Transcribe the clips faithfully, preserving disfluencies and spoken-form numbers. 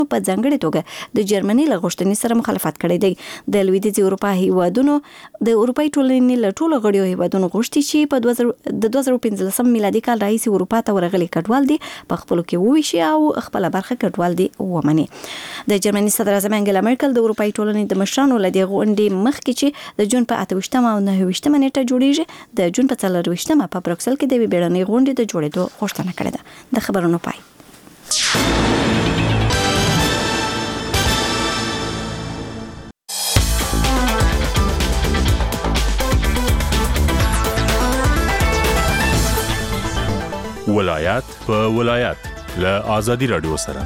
په ځانګړي توګه د جرمني له غوښتنې سره مخالفت کړی دی. د لویدیځ اروپا هیوادونو د اروپאי ټولنې له ټولو غړیو هیوادونو غوښتي چې په دوه زره پنځلسم میلادي کال راهیسې اروپا ته ورغلي کډوال دي په خپلو کې وویشي او خپل برخه کډوال دي ومني. د جرمني صدر اعظم انګلا مرکل د اروپאי ټولنې د مشرانو له دې غونډې مخکې چې د جون په اته ویشتمه او نهه ویشتمه نیټه جوړیږي د جون په څلور ویشتمه په بروکسل کې د بیړنۍ غونډې د جوړېدو غوښتنه کړې ده. د خبرونو پای. ولایت په ولایت له آزادي رادیو سره.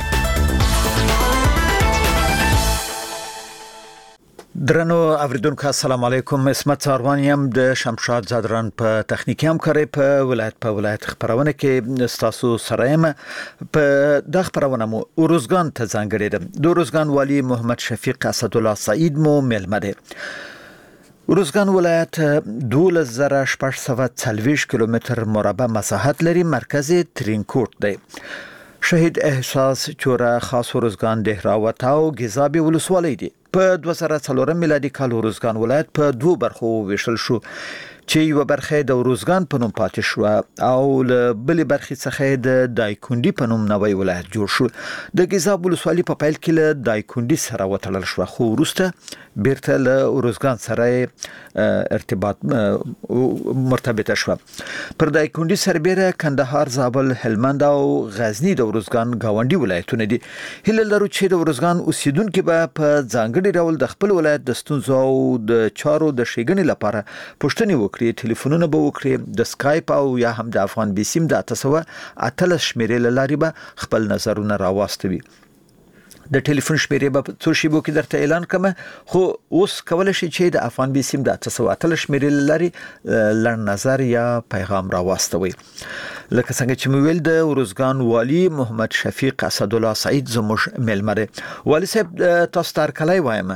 درنو اوریدونکو السلام علیکم. اسمت ساروان یم د شمشاد زادران په تخنیکی همکاري په ولایت په ولایت خبرونه کې تاسو سره یم. په د خبرونه مو اروزګان ته ځانګړی ده. د اروزګان والی محمد شفیق اسدالله سعید مو ملمه ده. اروزګان ولایت دولس زره شپږ سوه څلوېښت کیلومتر مربع مساحت لري. مرکز ترینکوټ دی. شهید احساس چوره خاص اروزګان دهراوت او گزابي ولسوالۍ دي. په دوه زره څلورم میلادي کال اروزګان ولایت په دوه برخو ویشل شو چې یو برخه د اروزګان په نوم پاتې شو او له بلې برخې څخه د دایکندي په نوم نوی ولایت جوړ شو. د گزاب ولسوالۍ په پیل کې له دایکندي سره وتړل شو خو وروسته بیرته له اروزګان سره ارتباط مرتبطه شو. پر دایکندي سربېره کندهار، زابل، هلمند او غزنی د اروزګان گاونډي ولایتونه دي. هله لرو چې د اروزګان اوسیدونکو به په ځانګړي ډول د خپل ولایت د ستونزو او د چارو د ښېګڼې لپاره پوښتنې وکړي. ټلیفونونه به وکړي. د سکایپ او یا هم د افغان بي سیم د اته سوه اتلس شمیرې له لارې به خپل نظرونه راواستوي. د ټلیفون شمیرې به څو شیبو کې درته اعلان کوم، خو اوس کولای شي چې د افغان بي سیم د اته سوه اتلس شمیرې له لارې لړ نظر یا پیغام راواستوي. لکه څنګه چې مو ویل د اروزګان والی محمد شفیق اسدالله سعید زموږ ملمه دی. والی صاحب تاسو ته هرکلی وایم.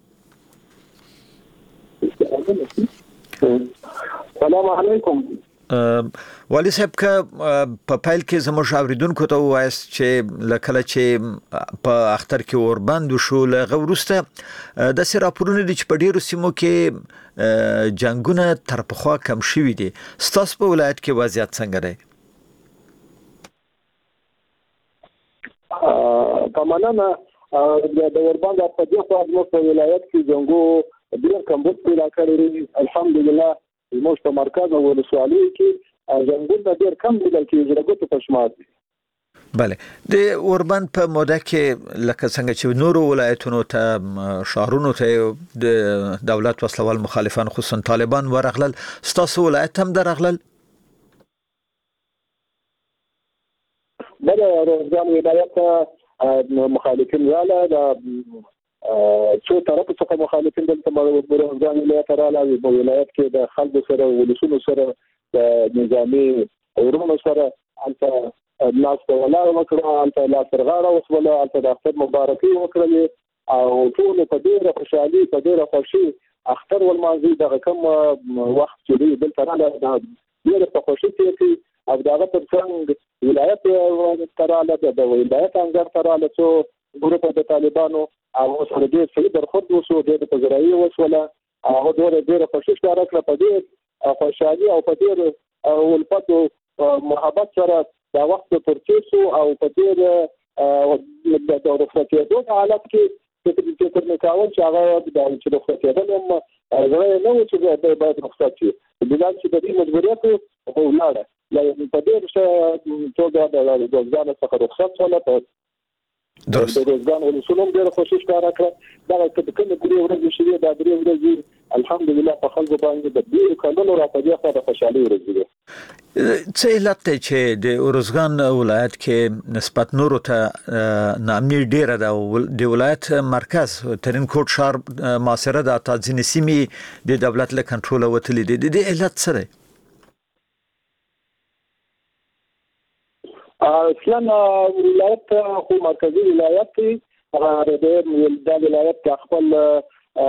السلام علیکم. والی صاحب که په پیل کې زموږ اوریدونکو ته وایست چې لکه چې په اختر کې اوربند شو لغه وروسته د سې راپورونه دي چې په ډیرو سیمو کې جنگونه تر پخوا کم شوي دي. ستاسو په ولایت کې وضعیت څنګه دی؟ په مننه د اوربند په دې خوا زموږ په ولایت کې جنګو ډیر کمبود پیدا کړی. الحمدلله زموږ په مرکز او ولسوالۍ کې جنګونه ډیر کم لیدل کېږي رګوتو په شمار دي. بله د اوربند په موده کې لکه څنګه چې نورو ولایتونو ته شهرونو ته د دولت وسلوال مخالفان خصوصا طالبان ورغلل، ستاسو ولایت هم درغلل؟ بله اروزګان ولایت مخالفین راله د څو طرفو څخه مخالفین دلته اروزګان ولایت راغلل. په ولایت کې د خلکو سره ولسونو سره د نظامي ورونو سره هلته لاس په ولاړ وکړه، هلته لاس پر غاړه وسوله، هلته د اختر مبارکي وکړلې او ټول په ډېره خوشحالي په ډېره خوښي اختر ولمانځي. دغه کم وخت چې دوی دلته راغله ډېره په خوښي تېر او د هغه تر څنګ ولایت ته راغله، د ولایت انګړ ته راغله څو ګروپ د طالبانو او سره ډېر صحیح برخورد وشو، ډېر په زراعي وسوله. هغه ډېره ډېره خوښي ښکاره کړه په ډېر خوشحالي او په ډېر الفت او محبت سره دا وخت پر تېر شو او په ډېر د رخصتېدو په حالت کې فکر مې کاوه چې هغه چې رخصتېدل هم زړه یې نه و چې باید رخصت شي. بلال چې د دې مجبوریت ولاړه په ډېر ښه توګه د اروزګان څخه رخصت شوله. په درست د اروزګان ولسونو ډېره خوښي ښکاره کړه. دغه کومې درې ورځې شوې دا درې ورځې الحمدلله په خلکو باندې د ډېرو کلونو را په دې خوا د خوشحالۍ ورځې دي. څه علت دی چې د اروزګان ولایت کې نسبت نورو ته ناامني ډېره ده؟ د ولایت مرکز ترینکوټ ښار محاصره ده، تا ځینې سیمې د دولت له کنټروله وتلي دي. د دې علت څه دی؟ اصلا ولایت خو مرکزی ولایت دی. دا ولایت د خپل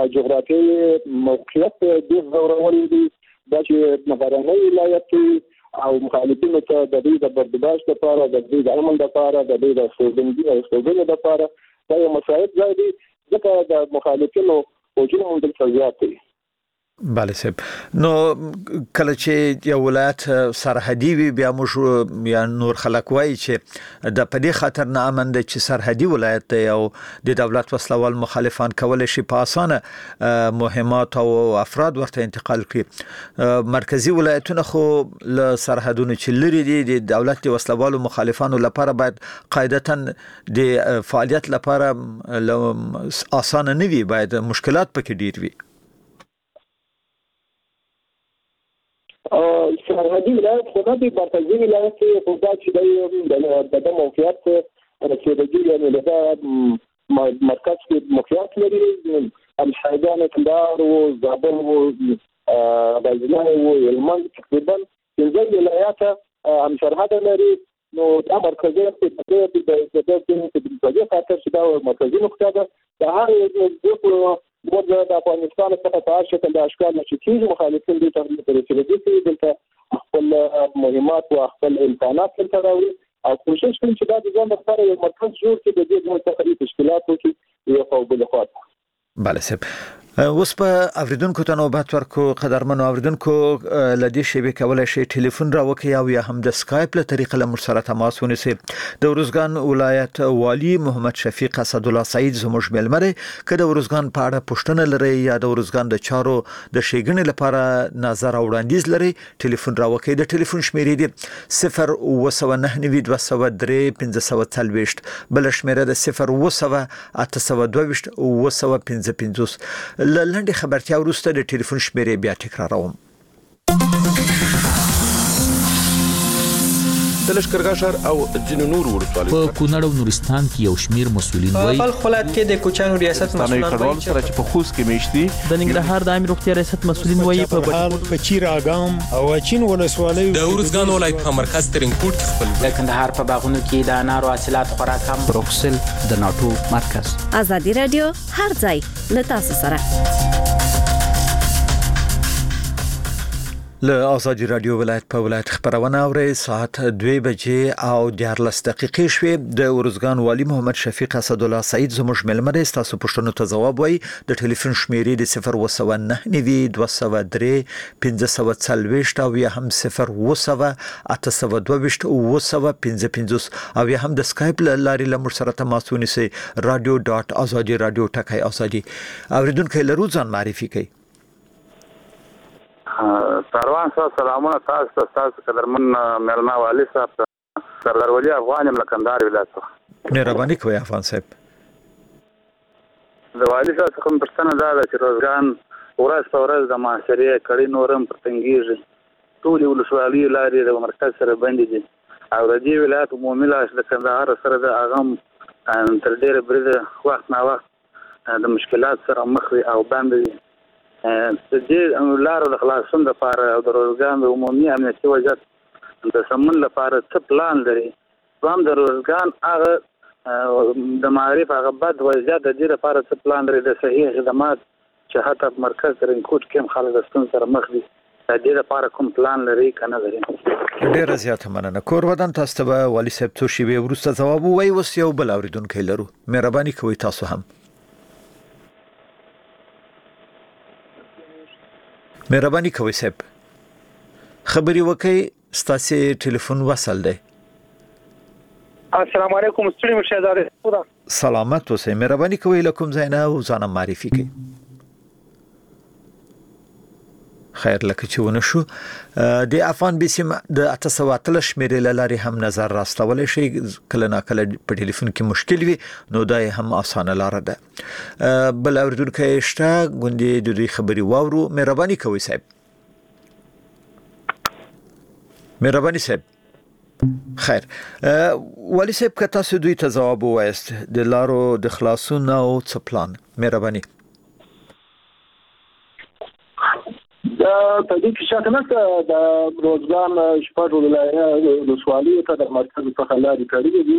جغرافیایي موقعیت د ضروري دی دا چې غرنی ولایت او مخالفینو ته د دې د برداشت لپاره د دې د عمل لپاره د دې د سوګندې لپاره دا یو مساعد ځای دی ځکه د مخالفینو وجود هم دلته زیات دی. بله صاحب، نو کله چې یو ولایت سرحدي وي بیا موږ یا نور خلک وایي چې د پدې خاطر نه امن دی چې سرحدي ولایت دی او د دولت وسلوال مخالفان کولای شي په اسانه مهمات او افراد ورته انتقال کړي. مرکزی ولایتونه خو له سرحدونو چې لري دي د دولت د وسلوالو مخالفانو لپاره باید قاعدتاً د فعالیت لپاره اسانه نه وي، باید مشکلات پکې ډیر وي. سرحدي ولایت خو نه دی، مرکزي ولایت خو دا چې دی د موقعیت رسېدګي یعنې له مرکز کې موقعیت لري. الشهیدان کندهار و، زابل و، غزنی و، هلمند تقریبا پنځه ولایات هم سرحد لري. نو دا مرکزي د دې خاطر چې دا مرکزي نقطه ده د هر یو موږ د افغانستان څخه په هر شکل د اشکال چې کیږي مخالفین دې ته رسېدلي دلته خپل مهمات او خپل امکانات دلته راوړي او کوشش کوي چې دا د ځان لپاره یو مرکز جوړ کړي د دې ډول تخریب تشکیلات وکړي یو په بل خوا. بله صاحب، اوس په اوریدونکو ته نوبت ورکو. قدرمنو اوریدونکو لدی شی کولای شي ټلیفون راوکي او یا هم د سکایپ له طریقې له سره تماس ونیسي. د ورزګان ولایت والی محمد شفیق اسد الله سعید زموږ ملمره کله د ورزګان په اړه پوښتنه لري یا د ورزګان د چارو د شیګنې لپاره نظر او وړاندیز لري، ټلیفون راوکي. د ټلیفون شمیرې دي صفر اوه سوه نهه نوي دوه سوه درې پنځه سوه څلوېښت، بل شمیره د صفر اوه سوه اته سوه دوه ویشت اوه سوه پنځه پنځوس. لنډه خبرتیا وروسته د ټلیفون شمیرې بیا تکراروم. د لشکرګاه ښار او ځینو نور ولسوالیو په کونړ او نورستان کې یو شمیر مسولین وایي په خپل کې د کوچانو ریاست مسولان وایي چې په خوست کې میشتي د ننګرهار د امیر روغتیا ریاست مسولین وایي په بهال په چیر اګام او چین ولسوالیو د ورزګان ولایت په مرکز ترینکوټ کې خپل د کندهار په باغونو کې د انارو حاصلات خورا کم. بروکسل د ناتو مرکز. ازادي رادیو هر ځای له تاسو سره. له ازادي رادیو ولایت په ولایت خبرونه اوري. ساعت دوه بجې او دیارلس دقیقې شوې. د ورزګان والی محمد شفیق اسد الله سعید زموږ ملمره تاسو پوښتنو ته ځواب وایي. د ټلیفون شمیرې د صفر اوه سوه نهه نوي دوه سوه درې پنځه سوه څلوېښت او یا هم صفر اوه سوه اته سوه دوه ویشت اوه سوه پنځه پنځوس او یا هم د سکایپ له لارې له موږ سره تماس ونیسئ. رادیو ډاټ ازادي رادیو ټکی ازادي. اوریدونکو لرو ځان معرفي کوي. سروان صاحب سلامونه تاسو ته، تاسو قدرمن مېلمه والي صاحب ته، سردار ولی افغان یم له کندهار ولایت څخه. مهرباني کوئ افغان صاحب. د والي صاحب څخه پوښتنه دا ده چې روزګان ورځ په ورځ د معاشرې کړي نورم پر تنګېږي. ټولې ولسوالیو لارې د مرکز سره بندې دي او د دې ولایت عمومي لاس د کندهار سره د هغه تر ډېره بریده وخت نا وخت د مشکلات سره مخ وي او بند دي. د دې لارو د خلاصون لپاره او د روزګان د عمومي امنیتي وضعیت د سمون لپاره څه پلان لري؟ هم د روزګان هغه د معارف هغه بد وضعیت د دې لپاره څه پلان لري د صحیح خدمات چې حتی په مرکز ترینکوټ کې هم خلک د ستونزو سره مخ دي، د دې لپاره کوم پلان لري که نه لري؟ ډېره زیاته مننه. کور ودان تاسو ته به والي صاحب څو شېبې وروسته ځواب ووایي. اوس یو بل اورېدونکی لرو. مهرباني کوئ تاسو هم. مهرباني کوئ صاحب، خبري وکئ، ستاسو ټلیفون وصل دی. السلام علیکم. ستړي مشه زاده خدا سلامت اوسئ. مهرباني کوئ له کوم ځای نه او ځان معرفي کړئ. خیر لکه چې ونه شو د افغان بیسیم د اته سوه اتلس شمیرې له لارې هم نظر راستولی شي. کله ناکله په ټلیفون کې مشکل وي نو دا هم اسانه لاره ده. بل اورېدونکی شته، ګوندې د دوی خبرې واورو. مهرباني کوئ صاحب. مهرباني صاحب. خیر والي صاحب که تاسو دوی ته ځواب ووایست د لارو د خلاصون او څه پلان؟ مهرباني. دا په دې کې شک نشته د روزګان شپږ ولسوالیو ته د مرکز څخه لارې کړې دي.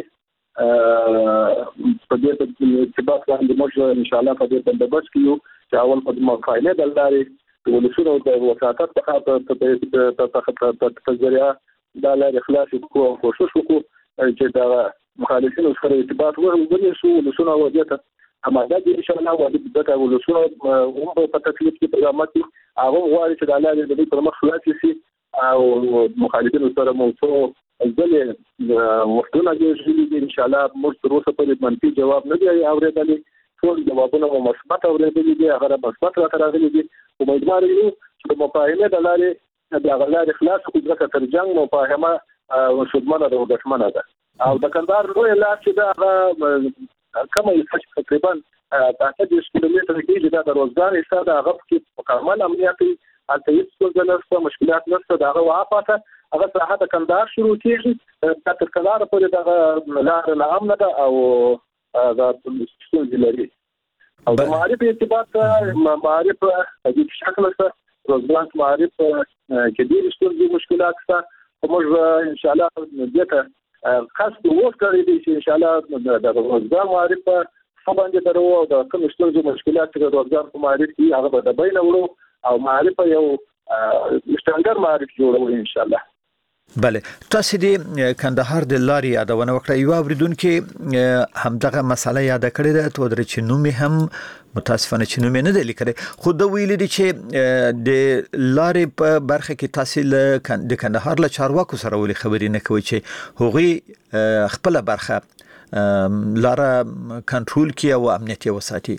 په دې ارتباط باندې موږ ان شاء الله په دې بندوبست کیو چې اول په مفاهمه د لارې ولسونو د وساتت په ذریعہ دا لارې خلاصې کړو او کوشش وکړو چې دا مخالفینو سره ارتباط ونیسو ولسونه وضعیت اماده دي ان شاء الله وادي دغه ولسونه هم په تکلیف کې پیغامات هغه غواړي چې د لارې د دې پر مخ خلاص شي او مخالفینو سره مو څو ځلې وختونه دي ان شاء الله موږ تر اوسه پورې منفي جواب نه دی اورېدلی ټول جوابونه مو مثبت اورېدلي دي هغه مثبت راته راغلي دي امیدوار یو چې مفاهمه د لارې د غلارې خلاص کو ځکه تر جنگ مفاهمه او شدمنه د وګټمنه ده او د کندهار لوی لار چې دا کومه یې تقریبا اته دېرش کیلومتره کې دا د روزګار ایستاد هغه کې مکمل امنیتي البته هیڅ څه مشکلات نشته دا هغه واپسه هغه ساحه د کندهار شروع کیږي د تر کندهار پورې دا لار نه امنه ده او دا څه لري او د معرفت ارتباط معرفت په دې شکل سره روزګار معرفت کې دې څه مشکلات شته موږ ان شاء الله دغه خاص وخت لري چې ان شاء الله د روزګار معرفت په باندې درو او د کوم څه مشکلات چې د روزګار په معرفت کې هغه به د بین وړو او معرفت یو مستندر معرفت جوړو ان شاء الله. بله تاسو د کندهار د لارې یادونه وکړه یو اوریدونکو همدغه مسله یاد کړې ده تو درې چې نوم هم متاسفانه چې نوم نه دی لیکلی خو د ویل دي چې د لارې په برخه کې تاسو د کندهار له چارواکو سره ولې خبرې نه کوي چې هغوی خپل برخه لاره کنټرول کړي او امنیت وساتي.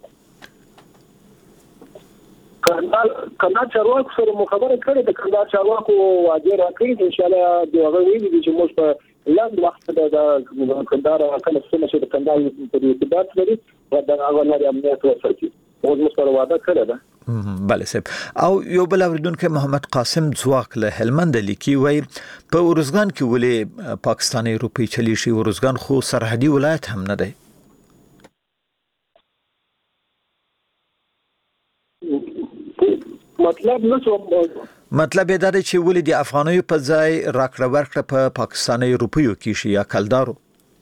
کندهار کندهار چارواکو سره مخابره کړې د کندهار چارواکو واجب راکړي ان شاء الله د هغه ویلي دي چې موږ په لاند وخت د کندهار کله څه د کندهار په ارتباط لري او د هغه لري امنیت وساتي موږ مسره وعده کړې ده. بله صاحب او یو بل اوریدونکو محمد قاسم ځواک له هلمند لیکي وای په ورزګان کې ولې پاکستاني روپی چلی شي ورزګان خو سرحدي ولایت هم نه دی. مطلب نشو مطلب دا دی چې ولې د افغانیو په ځای راکړه ورکړه په پاکستاني روپیو کې شي یا کلدارو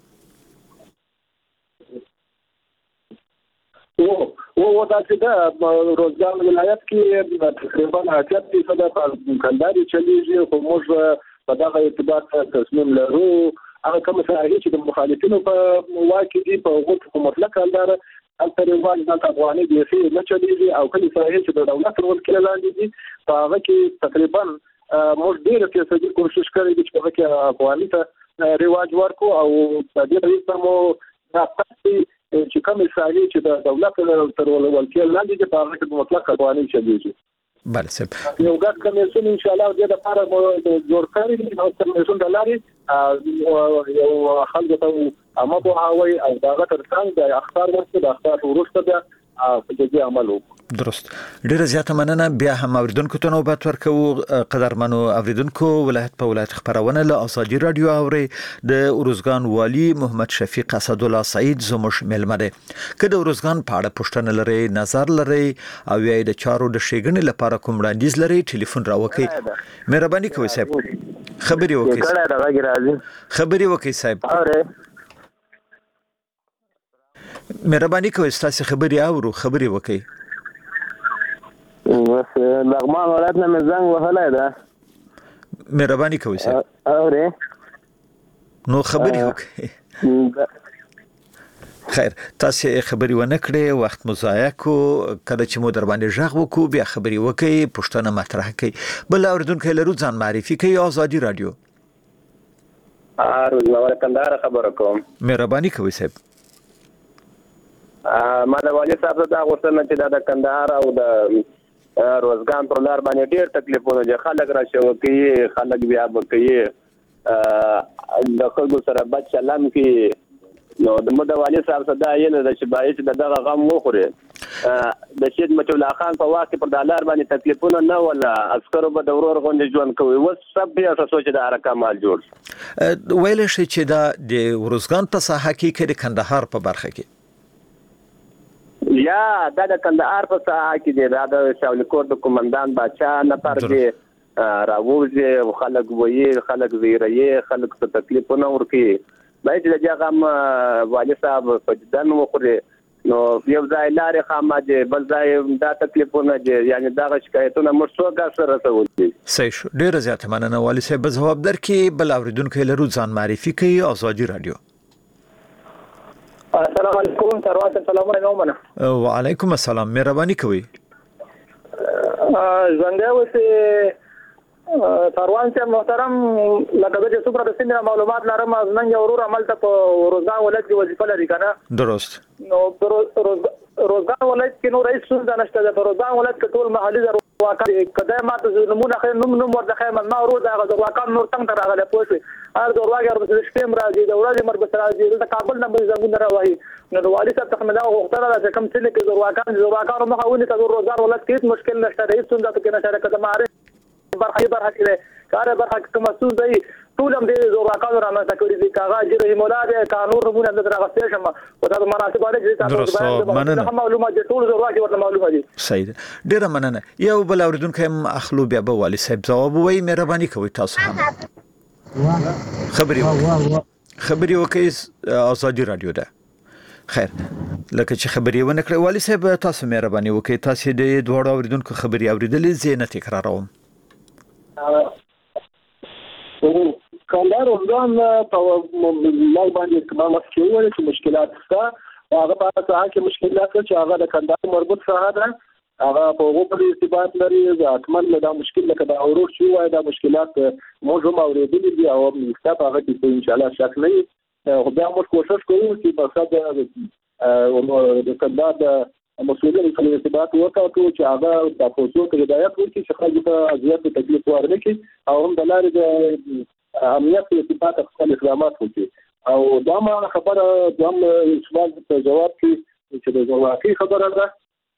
او او دا چې دا روزګان ولایت کې تقریبا اته فیصد په کلداري چلیږي او موږ په دغه ارتباط تصمیم لرو هغه کوم څه چې د مخالفینو په واکې دي په وخت په مطلق کلدار التریوان د افغاني د سي نه چلیږي او کله صحیح چې د دولت ورول کې لاندې دي په هغه کې تقریبا موږ ډېر فیصدي کوشش کړی چې په هغه کې افغاني ته رواج ورکو او د دې لپاره مو دا پاتې چې کوم صحیح چې د دولت ورول کې لاندې دي په هغه کې مطلق افغاني چلیږي. بله صاحب یو ګډ کمیسیون ان شاء الله د لپاره جوړ کړی او کمیسیون د لارې یو خلک ته اما په هاوی او داغه ترڅنګ د اخبار ورته د اخبار ورسته د په عمل وکړو. درست ډیره زیاته مننه بیا هم اوریدونکو ته نوبت ورکو قدرمنو اوریدونکو ولایت په ولایت خبرونه له ازادي رادیو اوري د ورزګان والی محمد شفیق اسد الله سعید زموږ ملمه ده کله ورزګان په اړه پوښتنه لري نظر لري او یې د چارو د شیګنې لپاره کوم وړاندیز لري ټلیفون راوکي مهرباني کوئ صاحب خبري وکړئ خبري وکړئ صاحب مهرباني کوئ تاسو خبري اورو خبري وکړئ. بس لغمان ولایت نه مې زنګ وهلی ده مهرباني کوئ صاحب اورې نو خبري وکړئ. خیر تاسو خبري ونه کړې وخت مو ضایع کو کله چې مو در باندې ژغ وکړو بیا خبري وکړئ پوښتنه مطرح کړئ. بل اوریدونکو لرو ځان معرفي کوي ازادي رادیو ارو نو کندهار خبر کوم مهرباني کوئ صاحب. ما د والي صاحب دا غوښتنه چې د کندهار او د روزګان پر لار باندې ډېر تکلیفونه دي خلک راشي کوي خلک بیا به کوي د خلکو سره بد چلن کوي نو د مو د والي صاحب صدا یې نه چې باید چې دغه غم وخوري د شهید مجيب الله خان په واقع پر د لار باندې تکلیفونه نه ولا عسکرو به د ورور غونډې ژوند کوي وس سب بیا سوچ د حرکت مال جوړ ویل شي چې دا د ورزګان په ساحه کې کې د کندهار په برخه کې یا دا د کندهار په ساحه کې دی دا د شاولیکور د قومندان بادشاہ نفر دی راوځي خلک وایي خلک زیری خلک څه تکلیفونه ورکي باید چې هغه والي صاحب په دن وخوري نو یو ځای لارې خامه دي بل ځای دا تکلیفونه دي یعنی دا شکایتونه موږ څو سره رسول دي. صحیح شو. ډیره زیاته مننه والي صاحب. ځواب درکې بل اوریدونکو لرو ځان معرفي کوي. آزادي رادیو. السلام علیکم تروات سلام علیکم. وعلیکم السلام. مهرباني کوي. څنګه وسه تروان چې محترم لکه د څومره د سیمه معلومات لرم از نن یو ورور عمل ته په روزګان ولایت کې وظیفه لري کنه. درست. نو روزګان ولایت کې نو رئیس څنګه نشته د روزګان ولایت کې ټول محلي ځواکان کده ماته نمونه خیر نوم نوم ورته خیر ما ورو دا ځواکان نور څنګه راغله پوښي هر ځواګر د سیستم راځي د ورځې مربوط راځي د کابل نه به زمون راوي نو والي صاحب تخمدا غوښتنه ده چې کوم څه کې ځواکان ځواکان مخاوني ته روزګار ولایت کې مشکل نشته رئیس څنګه کې نشته کده ماره برخه برخه کې کار برخه کوم مسؤل دی ټول هم دې ځواکان را نه تکړي دي کاغه جری مولا دې قانون رمونه د راغستې شم او دا مناسب باندې چې تاسو باندې معلومات دي ټول ځواکي ورته معلومه دي. صحیح. ډیره مننه. یو بل اوریدونکو هم اخلو بیا به والي صاحب ځواب وایي. مهرباني کوي تاسو هم خبري خبري وکي. آزادي رادیو ده. خیر لکه چې خبري ونه کړې والي صاحب تاسو مهرباني وکي تاسو د دوه اوریدونکو خبري اوریدلې زینه تکراروم. کله روزګان په لای باندې کومه مسکوي چې مشکلات شته هغه په هغه کې مشکلات چې هغه د کندهار مربوط سره ده هغه په هغه په ارتباط لري ځکه دا مشکل لکه دا اورور شو وای دا مشکلات موږ هم اوریدلې دي او موږ هغه کې ان شاء الله شک نه خو بیا موږ کوشش کوو چې په صد د کندهار مسؤلین سره ارتباط وکړو چې هغه د پوسټو ته هدایت ورکړي چې خلک ته ازیات تکلیف ورنه کړي او هم د لارې د امنیت ارتباط خپل اقدامات وکړي او دا ما خبره دوم سوال ته جواب کې چې د واقعي خبره ده.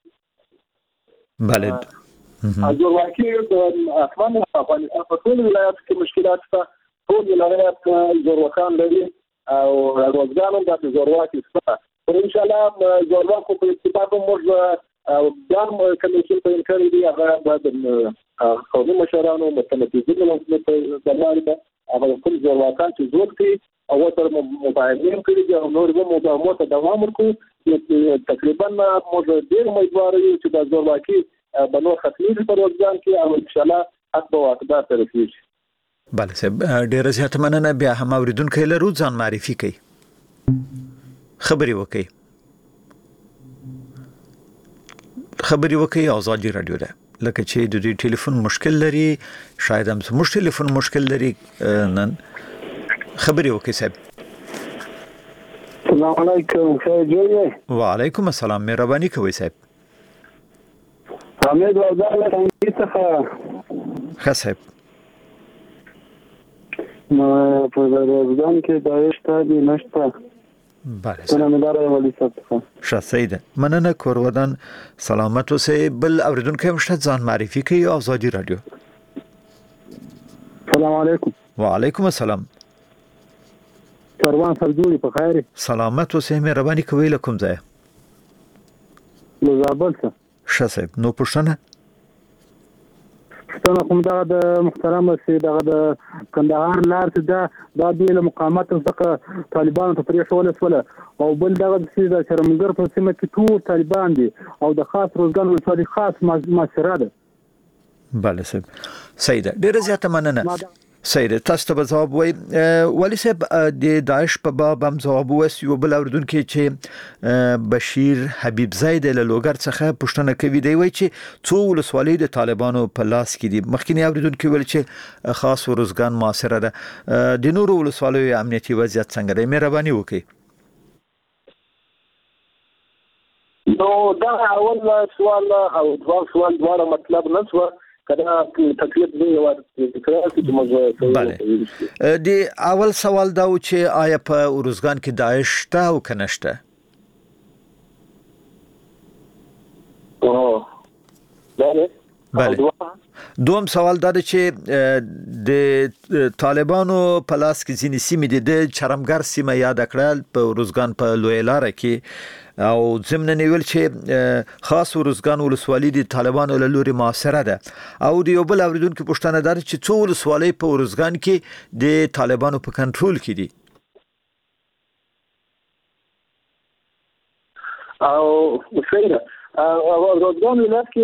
بله د واقعي د افغان افغانستان په ټول ولایت کې مشکلات شته. ټول ولایت ځوروکان لري او روزګان هم د ځوروکي شته. ان شاء الله ځوروکو په اتفاق موږ بیا کمیسیون په انکار دي هغه د قومي مشرانو متمرکزینو په لارې ده هغه کوم ځوروکان چې زور کوي او تر مباينین کړي دي او نور به مو ته دوام ورکړو. تقریبا موږ ډیر امیدوار یو چې د ځوروکي بنو ختمي په روزګان کې او ان شاء الله حق او اقدار تر رسیږي. بله صاحب ډیر زیات مننه. بیا هم اوریدونکو لرو ځان معرفي کوي. خبري وکي. خبري وکي. آزادي رادیو ده. لکه چې د دې ټلیفون مشکل لري شاید هم زموږ ټلیفون مشکل لري نن. خبري وکي صاحب. السلام علیکم. خیر وعلیکم السلام. مهرباني کوي صاحب. حمید وزارت څخه ښه صاحب. نو په روزګان کې داعش ته دي نشته. بله سلامدار والي صاحب. شاسیده مننه کورودان سلامت اوسئ. بل اوریدونکو هم شته ځان معرفي کوي. آزادي رادیو. السلام علیکم. وعلیکم السلام. کاروان سر جوړي په خیر. سلامت اوسئ. مهرباني کوي. لکم ځای له زابل څخه. شاسیب نو پښتنه ستنه کوم دا د محترم سي دغه د کندهار لار ته دا د مقاومت څخه طالبانو ته پرې شول سول او بل دغه د سیده شرمګر په سیمه کې ټول طالبان دي او د خاص روزګان ولسوالۍ خاص معاشره ده. بله صاحب سیده ډیره زیاته مننه. سیده تاسو ته جواب وای ولی صاحب د داعش په باب هم جواب وس یو بل اوردونکو چې بشیر حبیب زید له لوګر څخه پښتنه کوي دی وای چې څو ولسوالۍ د طالبانو په لاس کې دي. مخکینی اوردونکو ویل چې خاص روزګان معاصره ده. د نورو ولسوالۍ امنیتي وضعیت څنګه دی؟ مهرباني وکړئ. نو دا اول سوال او دوه سوال دواړه مطلب نه شو کله تکلیف دی او تکرار چې موږ بله دی اول سوال دا و چې آیا په روزګان کې داعش شته او که نشته؟ بله بله. دوم سوال دا دی چې د طالبانو په لاس کې ځینې سیمې دي د چرمګر سیمه یاد کړل په روزګان په لوی لاره کې او ضمن نیول چې خاص روزګان ولسوالۍ د طالبانو له لوري معاصره ده او د یو بل اوریدونکو پوښتنه ده چې څو ولسوالۍ په روزګان کې د طالبانو په کنټرول کې دي؟ او وسیله او روزګان ولایت کې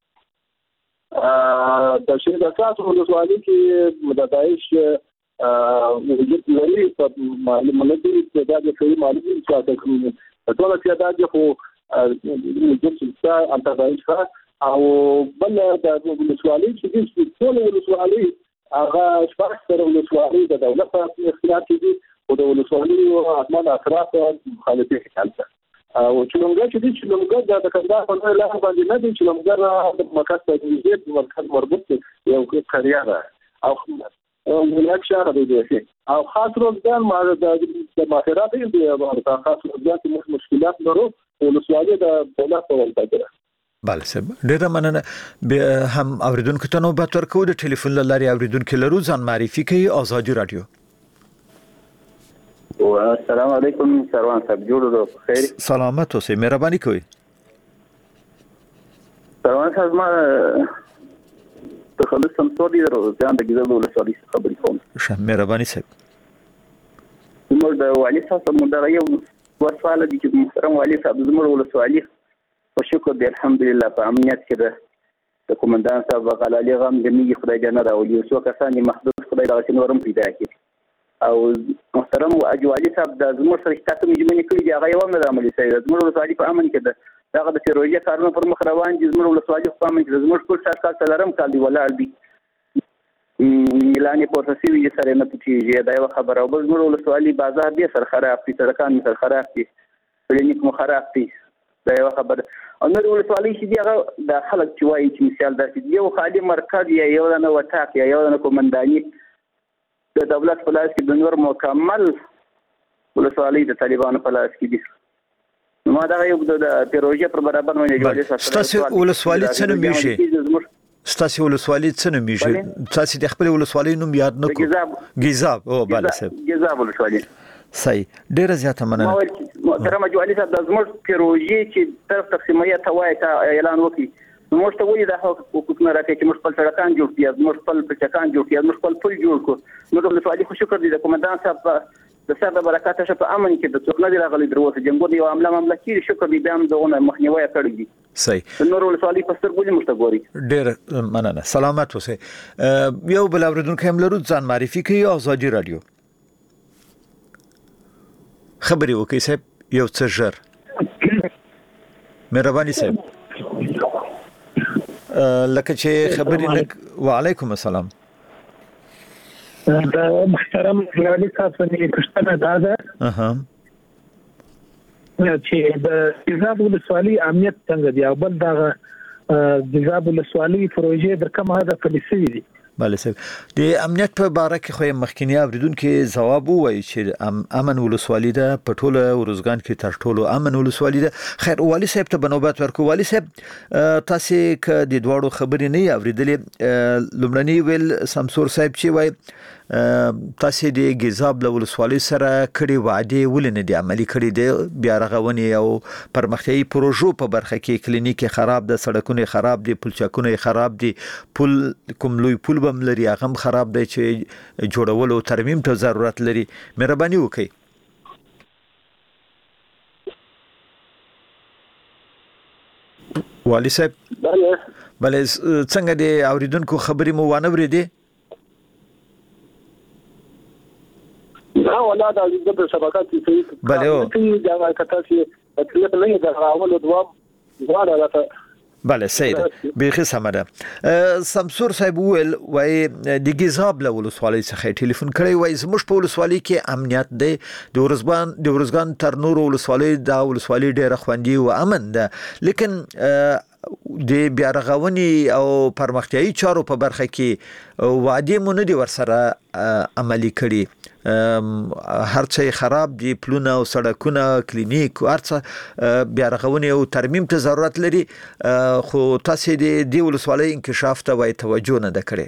د شهید اساس ولسوالۍ کې د داعش وجود لري په معلومات دي چې دا د کوي معلومات ساته کوي ټول تعداد خو وجود څه انت داعش او بل د ولسوالۍ چې ټول ولسوالۍ هغه شپږ سره ولسوالۍ د دولت په اختیار کې دي او د ولسوالۍ او احمد اطراف مخالفت کوي او چې موږ چې دي چې موږ د کندهار په لاره باندې نه دي چې موږ د مرکز ته نږدې مرکز مربوط یو قريه ده او ولایت شهر دی او خاص روزګان ما د ماهرات دي او خاص روزګان کې مشکلات لرو ولسوالۍ د دولت په ولایت کې بله سب ډیره مننه هم اوریدونکو ته نوبت ورکوو د ټلیفون له لارې اوریدونکو لرو ځان معرفي کوي آزادي رادیو السلام علیکم سروان صاحب جوړ خیر سلامت اوسئ مهرباني کوئ سروان صاحب ما تخلص سمسور دي ځان د ګیزاب ولسوالۍ څخه خبرې کوم ښه مهرباني صاحب زموږ د والي صاحب مدار یو وسواله دي چې محترم والي صاحب زموږ ولسوالۍ په شکر دی الحمدلله په امنیت کې ده د کومندان صاحب غلالي غم د میږي خدای جنت راولي او څو کسان محدود خدای دغه نورم پیدا کړي او محترم اجوالي صاحب د زموږ سره تاسو مجمنې کړی دی هغه یو نه عملي شوی زموږ ولسوالۍ په امن کې ده دغه د پروژې کارونه پر مخ روان دي زموږ ولسوالۍ په امن کې زموږ ټول سرکار سلام کال دی ولاړ دي اعلان پورته شوی سره نه پټیږي دا یو خبره او زموږ ولسوالۍ بازار دی سر خراب دي سرکان سر خراب دي کلینیک مو خراب دي دا یو خبره او نور ولسوالۍ چې دی هغه د خلک چې وایي چې مثال داسې یو خالي مرکز یا یو نه وټاک یا یو نه کومنداني د دولت په لاس کې د نور مکمل ولسوالۍ د طالبانو په لاس کې دي نو دا یو د پروژې پر برابر باندې جوړه شوه ستاسو ولسوالۍ څه نومیږي ستاسو ولسوالۍ څه نومیږي تاسو د خپل ولسوالۍ نوم یاد نه کوئ ګیزاب او بله صاحب ګیزاب ولسوالۍ صحیح ډیره زیاته مننه محترم اجوالي صاحب د زموږ پروژې چې طرف تقسیميه ته وایي ته اعلان وکړي موږ ته وایي د حقوق نه راکړي چې موږ خپل سړکان جوړ کړو موږ خپل پچکان جوړ کړو موږ خپل پل جوړ کړو موږ د ولسوالۍ خو شکر دي د کومندان صاحب د سر د برکات شه په امن کې د څوک نه دی راغلی دروته جنګو دی عامله معاملې کې شکر دي بیا هم دغه مخنیوي کړی دي صحیح نور ولسوالۍ په سترګو دي مشتګوري ډیر مننه سلامت اوسئ یو بل اوریدونکو هم لرو ځان معرفي کوي آزادي رادیو خبري وکي صاحب یو څه ژر مهرباني صاحب لکه چې خبري وعليكم السلام د محترم والي صاحب باندې پښتنه دا ده اها چې د ګیزاب ولسوالۍ امنیت څنګه دی او بل دا ګیزاب ولسوالۍ پروژې د کومه هدف پالیسي دي بله صاحب د امنیت په باره کې خو مخکینی اوریدونکو ځواب وایي چې امن ولسوالۍ ده په ټوله ورزګان کې تر ټولو امن ولسوالۍ ده خیر والي صاحب ته بنوبت ورکو والي صاحب تاسو ک د دوړو خبرې نه اوریدلې لومړنی ویل سمسور صاحب چې وایي تاسو د ګیزاب له ولسوالۍ سره کړي وعده ولنه دي عملی کړي دي بیا رغونی او پرمختیايي پروژو په برخه کې کلینیک خراب ده سړکونه خراب دي پلچکونه خراب دي پل کوم لوی پل بم لري هغه خراب دی چې جوړول او ترمیم ته ضرورت لري مهرباني وکړئ والي صاحب بله بله څنګه دی اوریدونکو خبرې مو وانه ورېدې دا ولا د د شبکات چې بله او دا کته چې تکلیف نه دا راول دوه دوه راته بله سید بیخي سمره سمسور صاحب ویل وای د ګیزاب له ولسوالۍ څخه ټلیفون کړی وای زموږ په ولسوالۍ کې امنیت دی د ورزبان د ورزګان تر نور ولسوالۍ د ولسوالۍ ډیره خوندي او امن ده لیکن د بیا رغونی او پرمختیايي چارو په برخه کې وعده مونږ دي ورسره عملی کړي هر څه خراب دي پلونه او سړکونه کلینیک هر څه بیا رغونی او ترمیم ته ضرورت لري خو تاسو د دې ولسوالۍ انکشاف ته وای توجه نه وکړي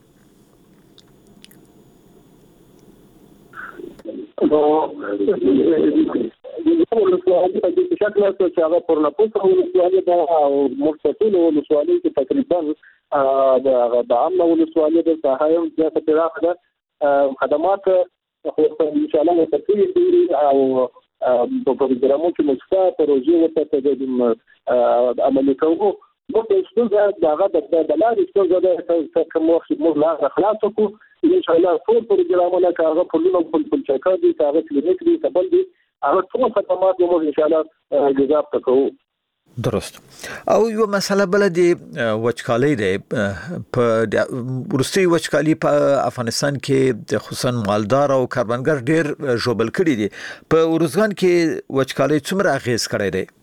ولسوالۍ په دې شکل چې هغه پرنپوس ولسوالۍ ده او مرتفع ولسوالۍ کې تقریبا د د عام ولسوالۍ د ساحه زیاته پراخه ده خدمات خو ان شاء الله ترتیب او په پروګرامونو کې مستا پروژې ورته د عملي کوو نو په څه دغه د بلاري څه د کوم وخت موږ لا خلاص کو ان شاء الله ټول پروګرامونه کارغه په لونو په پلچکا دي کارغه کلینیک دي تبل دي هغه ټول خدمات موږ ان شاء الله جذاب تکو درست او یو مسله بل دی وچکالي دی په ورستي وچکالي په افغانستان کې خصوصا مالدار او کاربنګر ډیر جوبل کړي دي په ورزګان کې وچکالي څومره اغیز کړی دی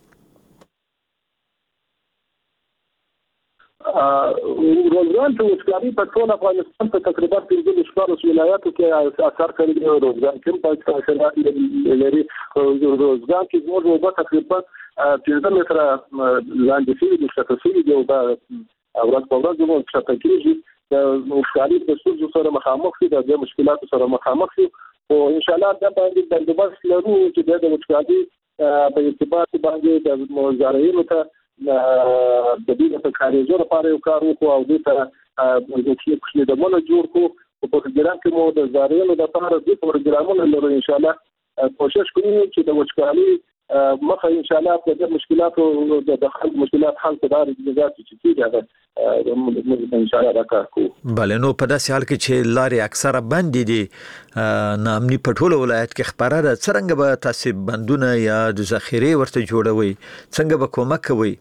روزګان ته وچکالي په ټول افغانستان په تقریبا پنځه شپږ ولایاتو کې اثر کړی دی روزګان کې په څیر لري روزګان کې زموږ په تقریبا پنځه متره لاندې شي د شتوسي دی او دا اورات په ورځ موږ شته کېږي د وچکالي په څیر سره مخامخ دي د مشکلاتو سره مخامخ دي او ان شاء الله دا باندې د بندوبست لرو چې د وچکالي په ارتباط باندې د مزارعینو ته د دې په کاریزو لپاره یو کار وکړو او د ته د کښې د مونږ جوړ کو په پروګرام کې مو د زارینو د لپاره د پروګرامونو لرو ان شاء الله کوشش کوو چې د وچکالي مخه ان شاء الله د مشکلاتو د خلک مشکلات حل کړي د ځات چې کیږي ان شاء الله راکړو بل نو په داسې حال کې چې لارې اکثره بند دي نامني په ټول ولایت کې خبره ده څنګه به تاسو بندونه یا د ذخیره ورته جوړوي څنګه به کومک کوي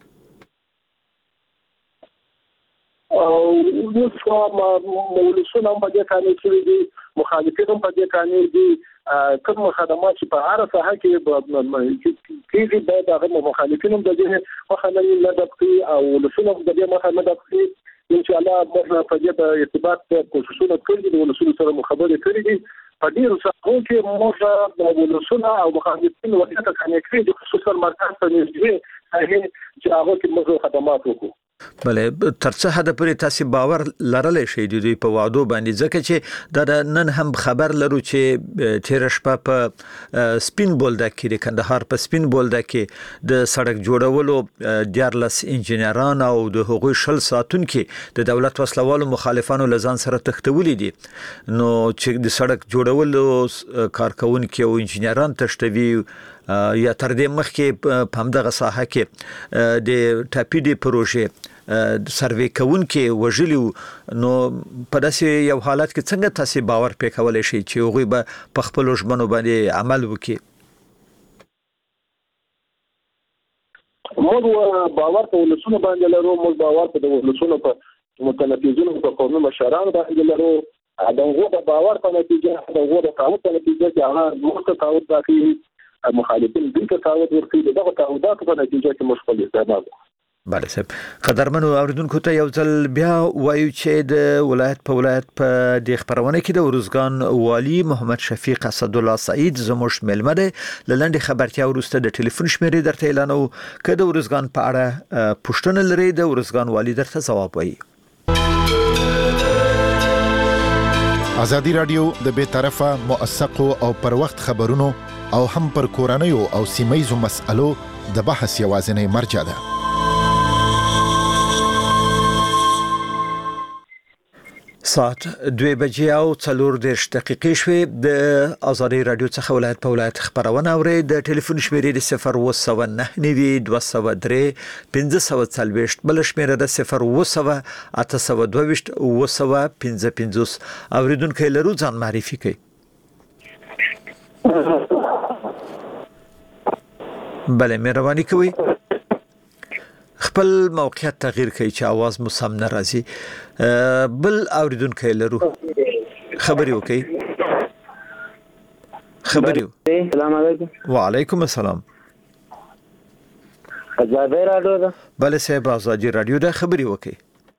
او نو څو مولسونه په دې کانې کې دي مخالفین په دې کانې دي کوم خدمات چې په هر ساحه کې کېږي د هغه مخالفین د دې مخالفین نه دقیق او ولسونه د دې مخالفت دقیق ان شاء الله موږ په دې په ارتباط کوششونه کوي د ولسونو سره مخابره کړې دي په دې ساحو کې موږ د ولسونو او مخالفین وضعیت کانې کې د خصوصا مرکز ته نږدې هغه چې هغه کې موږ خدمات وکړو بلې ترڅه حد پورې تاسو باور لرلې شي د دوی په وعدو باندې ځکه چې د نن هم خبر لرو چې تیر شپه په سپین بولده کې د کندهار په سپین بولده کې د سړک جوړولو دیارلس انجنیران او د حقوقي شل ساتون کې د دولت وسلوالو مخالفانو لزان سره تختولې دي نو چې د سړک جوړولو کارکونکو او انجنیران تشتوي یا تر دې مخکې په همدغه ساحه کې د ټاپي دی پروژې سروې کوونکې وژلي نو په داسې یو حالت کې څنګه تاسو باور پې کولای شئ چې هغوی به په خپلو ژمنو باندې عمل وکړي موږ باور په ولسونو باندې لرو موږ باور په ولسونو په متنفذینو په قومي مشرانو باندې لرو دغه د باور په نتیجه دغه د تعهد په نتیجه کې هغه موږ تعهد راکړي مخالفین دغه تعهد ورکړي دغه تعهدات په نتیجه کې مشکل استعمال بله صاحب قدرمنو اوریدونکو ته یو ځل بیا وایو چې د ولایت په ولایت په د خبرونه کې د ورزګان والی محمد شفیق اسد الله سعید زموږ ملمه ده لنډه خبرتیا ورسته د ټلیفون شمیرې درته اعلانو کړه د ورزګان په اړه پوښتنه لري د ورزګان والی درته جواب وایي ازادي رادیو د بے طرفه موثقو او پر وخت خبرونو او هم پر کورنیو او سیمایزو مسألو د بحث یوازینی مرجع ده ساعت دوی بجې او څلور دېرش دقیقې شوې د ازادي رادیو څخه ولایت په ولایت خبرونه اورئ د ټلیفون شمیرې د صفر اووه سوه نهه نوي دوه سوه درې پنځه سوه څلوېښت بله شمیره د صفر اووه سوه اته سوه دوه ویشت اووه سوه پنځه پنځوس اورېدونکی لرو ځان معرفي کړئ بله مهرباني کوئ خپل موقعیت تغییر کړئ چې आवाज مو سم نه راځي بل اوریدونکو لرو خبري وکي خبري السلام علیکم وعلیکم السلام ازادي رادیو ده بل صاحب ازادي رادیو ده خبري وکي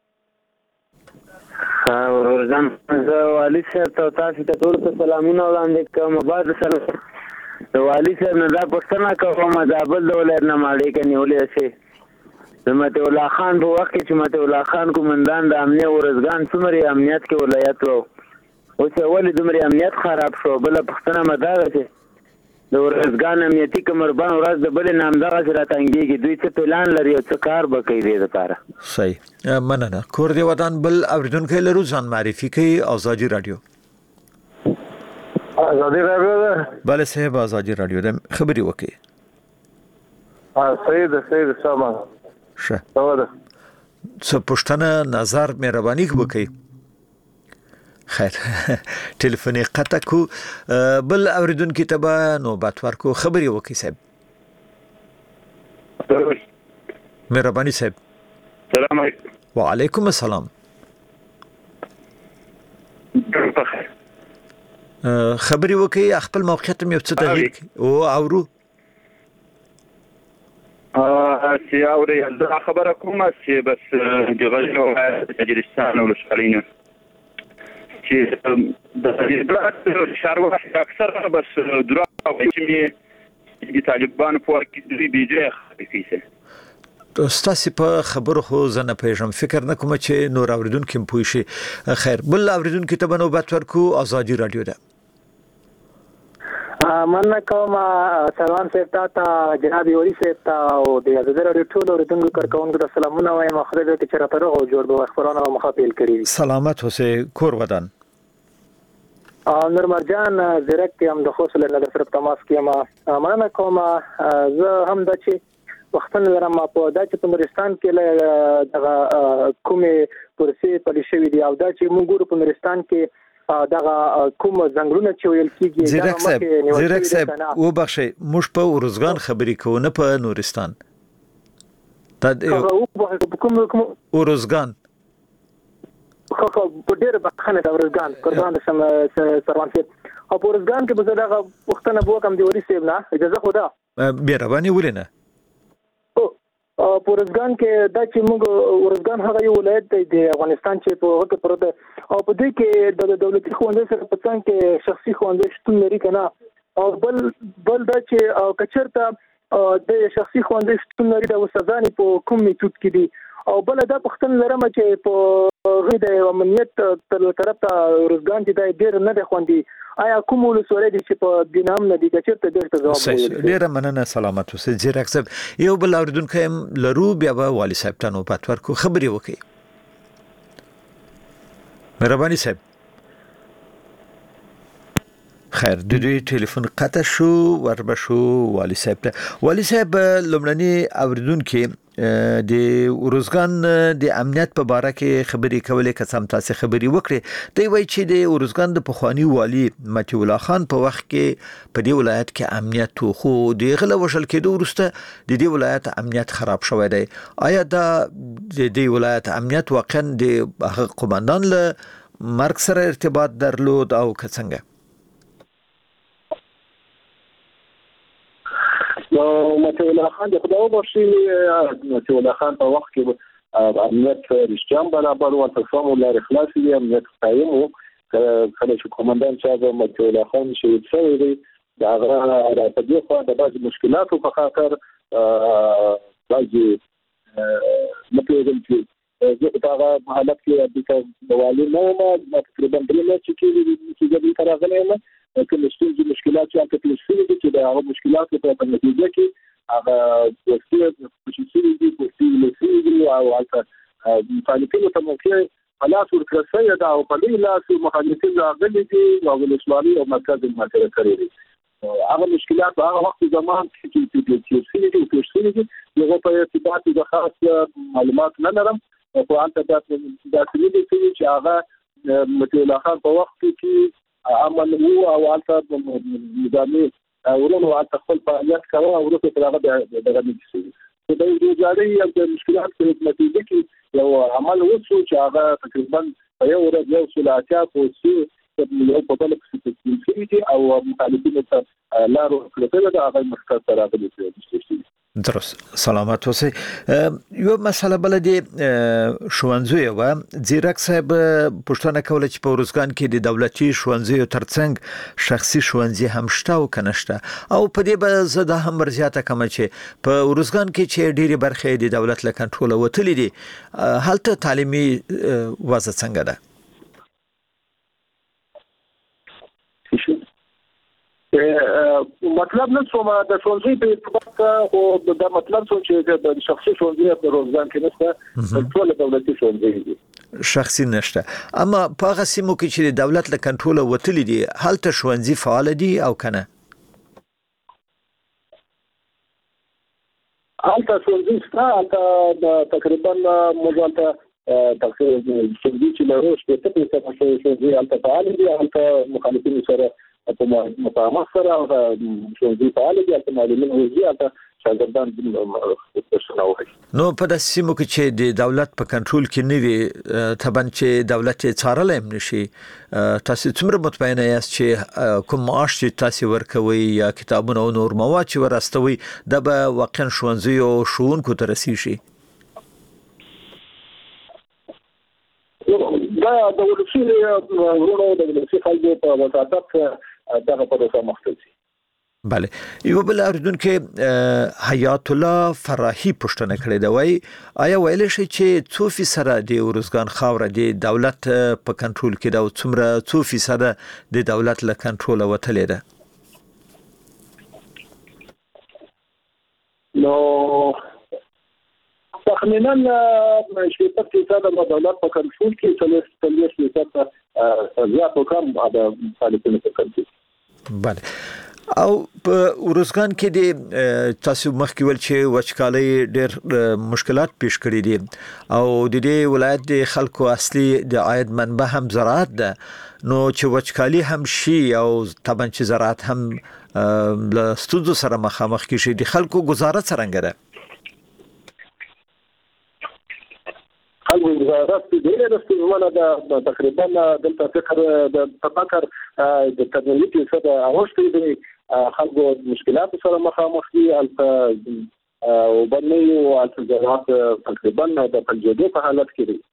ها ورزم زه والي صاحب ته تاسو ته ټول سلامونه وړاندې کوم بعد سره د والي صاحب نه دا پښتنه کوم دا بل ولر نه ماړي کني ولې شي زمته الله خان په وخت کې چې مته الله خان کومندان د امنیت ورزګان څومره امنیت کې ولایت وو او چې ولې دومره امنیت خراب شو بل پښتنه مدار چې د ورزګان امنیتي کمربان ورځ د بل نامدار سره تنګيږي دوی څه پلان لري او څه کار به کوي د لپاره صحیح مننه کور دی ودان بل اوریدونکو لرو ځان معرفي کوي ازادي رادیو ازادي رادیو ده بله صاحب ازادي رادیو ده خبري وکي سید سید سامان شه سواده څه پښتنه نظر مهرباني وکي خیر ټلیفون قطع کو بل اوریدونکو ته به نوبت ورکو خبري وکي صاحب مهرباني صاحب السلام علیکم وعلیکم السلام خبري وکي خپل موقعیت مې څه ته او اورو ا چې اوري دا خبره کومه چې بس جغل او تجرستان او شالینه چې د دې شارو اکثر بس درا چې د طالبان په کې دی بیجه کیسه ستاسو په خبرو خو زنه پېژم فکر نه کوم چې نور اوریدونکو پوي شي خیر بل اوریدونکو ته نوبت ورکو ازادي رادیو ده مننه کوم سلام سیفتا ته جناب یوري سیفتا او د ازادي رادیو ټول اوریدونکو کارکونکو ته سلامونه وایم خو دې ته چیرته راغو جوړ به خبرونه او مخاپیل کړی سلامت اوسه کور ودان نور مرجان زیرک هم د خوصله نظر سره تماس کیما مننه کوم زه هم د چې وختونه لرم په دا چې په نورستان کې دغه کومه پرسي پلي شوی دی او دا چې موږ ګورو په نورستان کې دغه کوم زنګلونه چې ویل کیږي زیرک صاحب زیرک صاحب و بخښي موږ په ورزګان خبرې کوو نه په نورستان دا کوم کوم ورزګان خو په ډېر بخښنه د ورزګان قربان سم سروان سي او په ورزګان کې به دغه وختونه بو کم دی وري سیب نه اجازه خو دا بیربانی ولینه په ورزګان کې دا چې موږ ورزګان هغه یو ولایت دی د افغانستان چې په هغه پروت او په دې کې د دولتي ښوونځي سره په څنګ کې شخصي ښوونځي شتون لري کنه او بل بل دا چې کچرته د شخصي ښوونځي شتون لري د استادانو په کوم میتود کې دي او بل دا پښتون لرم چې په غوډه امنیت تر طرف ته ورزګان چې د ډیر نه د خوندي آیا کوم ولسوالۍ دي چې په دینام نه دي چې ته ډیر ته جواب وایي ډیر مننه سلامت اوسه زیرک صاحب یو بل اوریدونکو لرو بیا به والي صاحب ته نوبت ورکو خبري وکي مهرباني صاحب خیر د دې ټلیفون قطع شو وربشو والي صاحب ته والي صاحب لمړني اوریدونکو د ورزګان د امنیت په اړه کې خبري کولې قسم تاسو خبري وکړي دوی وایي چې د ورزګان د پخوانی والي متي الله خان په وخت کې په دې ولایت کې امنیت خو د غله وشل کېدو ورسته د دې ولایت امنیت خراب شوی دی آیا دا د دې ولایت امنیت واقعا د قومندان له مرګ سره ارتباط درلود او څنګه نو متي الله خان د خدای وبخښي متي الله خان په وخت کې امنیت رښتیا برابر او تفاهم لري خلاص دي امنیت قائم او کله چې کومندان چې متي الله خان شهید شوی دی دا غره په دې خوا د بعض مشکلاتو په خاطر بعضي مطلب چې دا حالت کې د والي نو ما تقریبا درې نه چې کې د راغلی نه کوم څه مشکلات چې تکلیف شي چې دا هغه مشکلات په نتیجه کې هغه د څه چې د څه د او حتی مخالفینو ته موقع حالات ورکړل دا او په دې لاس مخالفین راغلي دي او ولسوالي او مرکز ماته کړی دي هغه مشکلات هغه وخت زمان چې چې چې څه دي چې څه دي یو په ارتباط د خاص معلومات نه لرم او انت دا د څه دي چې هغه متي الله خان په وخت کې عمل هو او حتی نظامي ورونو حتی خپل فعالیت کوي او ورته هغه دغه نشي د دې ځای د مشکلات په نتیجه کې یو عمل وشو چې هغه تقریبا یو ورځ یو سلاطات او سی یو په بل کې چې او مخالفینو ته لارو کړل دا هغه مرکز سره راغلي درست سلامت اوسئ یو مسله بل دی ښوونځي و زیرک صاحب پښتنه کوله چې په ورزګان کې د دولتي ښوونځي ترڅنګ شخصي ښوونځي هم شته او کنهشته او په دې به زده هم ورزياته کوم چې په ورزګان کې چې ډېری برخې د دولت له کنټرول وتلې دي هلته تعلیمي وضع څنګه ده مطلب نه څومره د ښوونځي په ارتباط او د مطلب څه چې د شخصي ښوونځي په روزګان کې نشته ټول دولتي ښوونځي دي شخصي نشته. اما په هغه سیمو کې چې د دولت له کنټرول وتلی دي هلته ښوونځي فعال دي او کنه؟ هلته ښوونځي شته، هلته تقریبا موږ هلته ښوونځي چې لرو شپېته فیصده ښوونځي هلته فعال دي، هلته مخالفینو سره په مفاهمت سره ښوونځي فعال دي، هلته معلمین وځي، هلته شاګردان درسونه وايي. نو په داسې سیمو کې چې د دولت په کنټرول کې نه وي طبعا چې دولت یې څارلی هم نشي، تاسو څومره مطمئنه یاست چې کوم معاش چې تاسو ورکوي یا کتابونه او نور مواد چې ورستوي دا به واقعا ښوونځیو او ښوونکو ته رسیږي؟ دا د ولسي ورونو د ولسي خلکو په وساطت دغه پروسه مخته ځي. بله. یو بل اوریدونکو حیات الله فراحي پوښتنه کړې ده، وایي آیا ویلی شئ چې څو فیصده د ارزګان خاوره د دولت په کنټرول کې ده او څومره څو فیصده د دولت له کنټروله وتلې ده؟ نو تخمینا شپږ فیصده د دولت په کنټرول کې، څلور فیصده زیات او کم د مخالفینو په کنټرول. بله. او په ارزګان کې د تاسو مخکې ول چې وچکالۍ ډېر مشکلات پیښ کړي دي او د دې ولایت د خلکو اصلي د عاید منبع هم زراعت ده، نو چې وچکالي هم شي او طبعا چې زراعت هم له ستونزو سره مخامخ کیږي، د خلکو گزاره څرنګه ده؟ خلکو گزاره ډېره ستونزمنه ده. تقریبا دلته فکر د تفکر د تکنالوژي سره اوښتې دي، خلکو مشکلات سره مخامخ دي، البته او باندې او البته زراعت تقریبا د پنځه په حالت کې دي.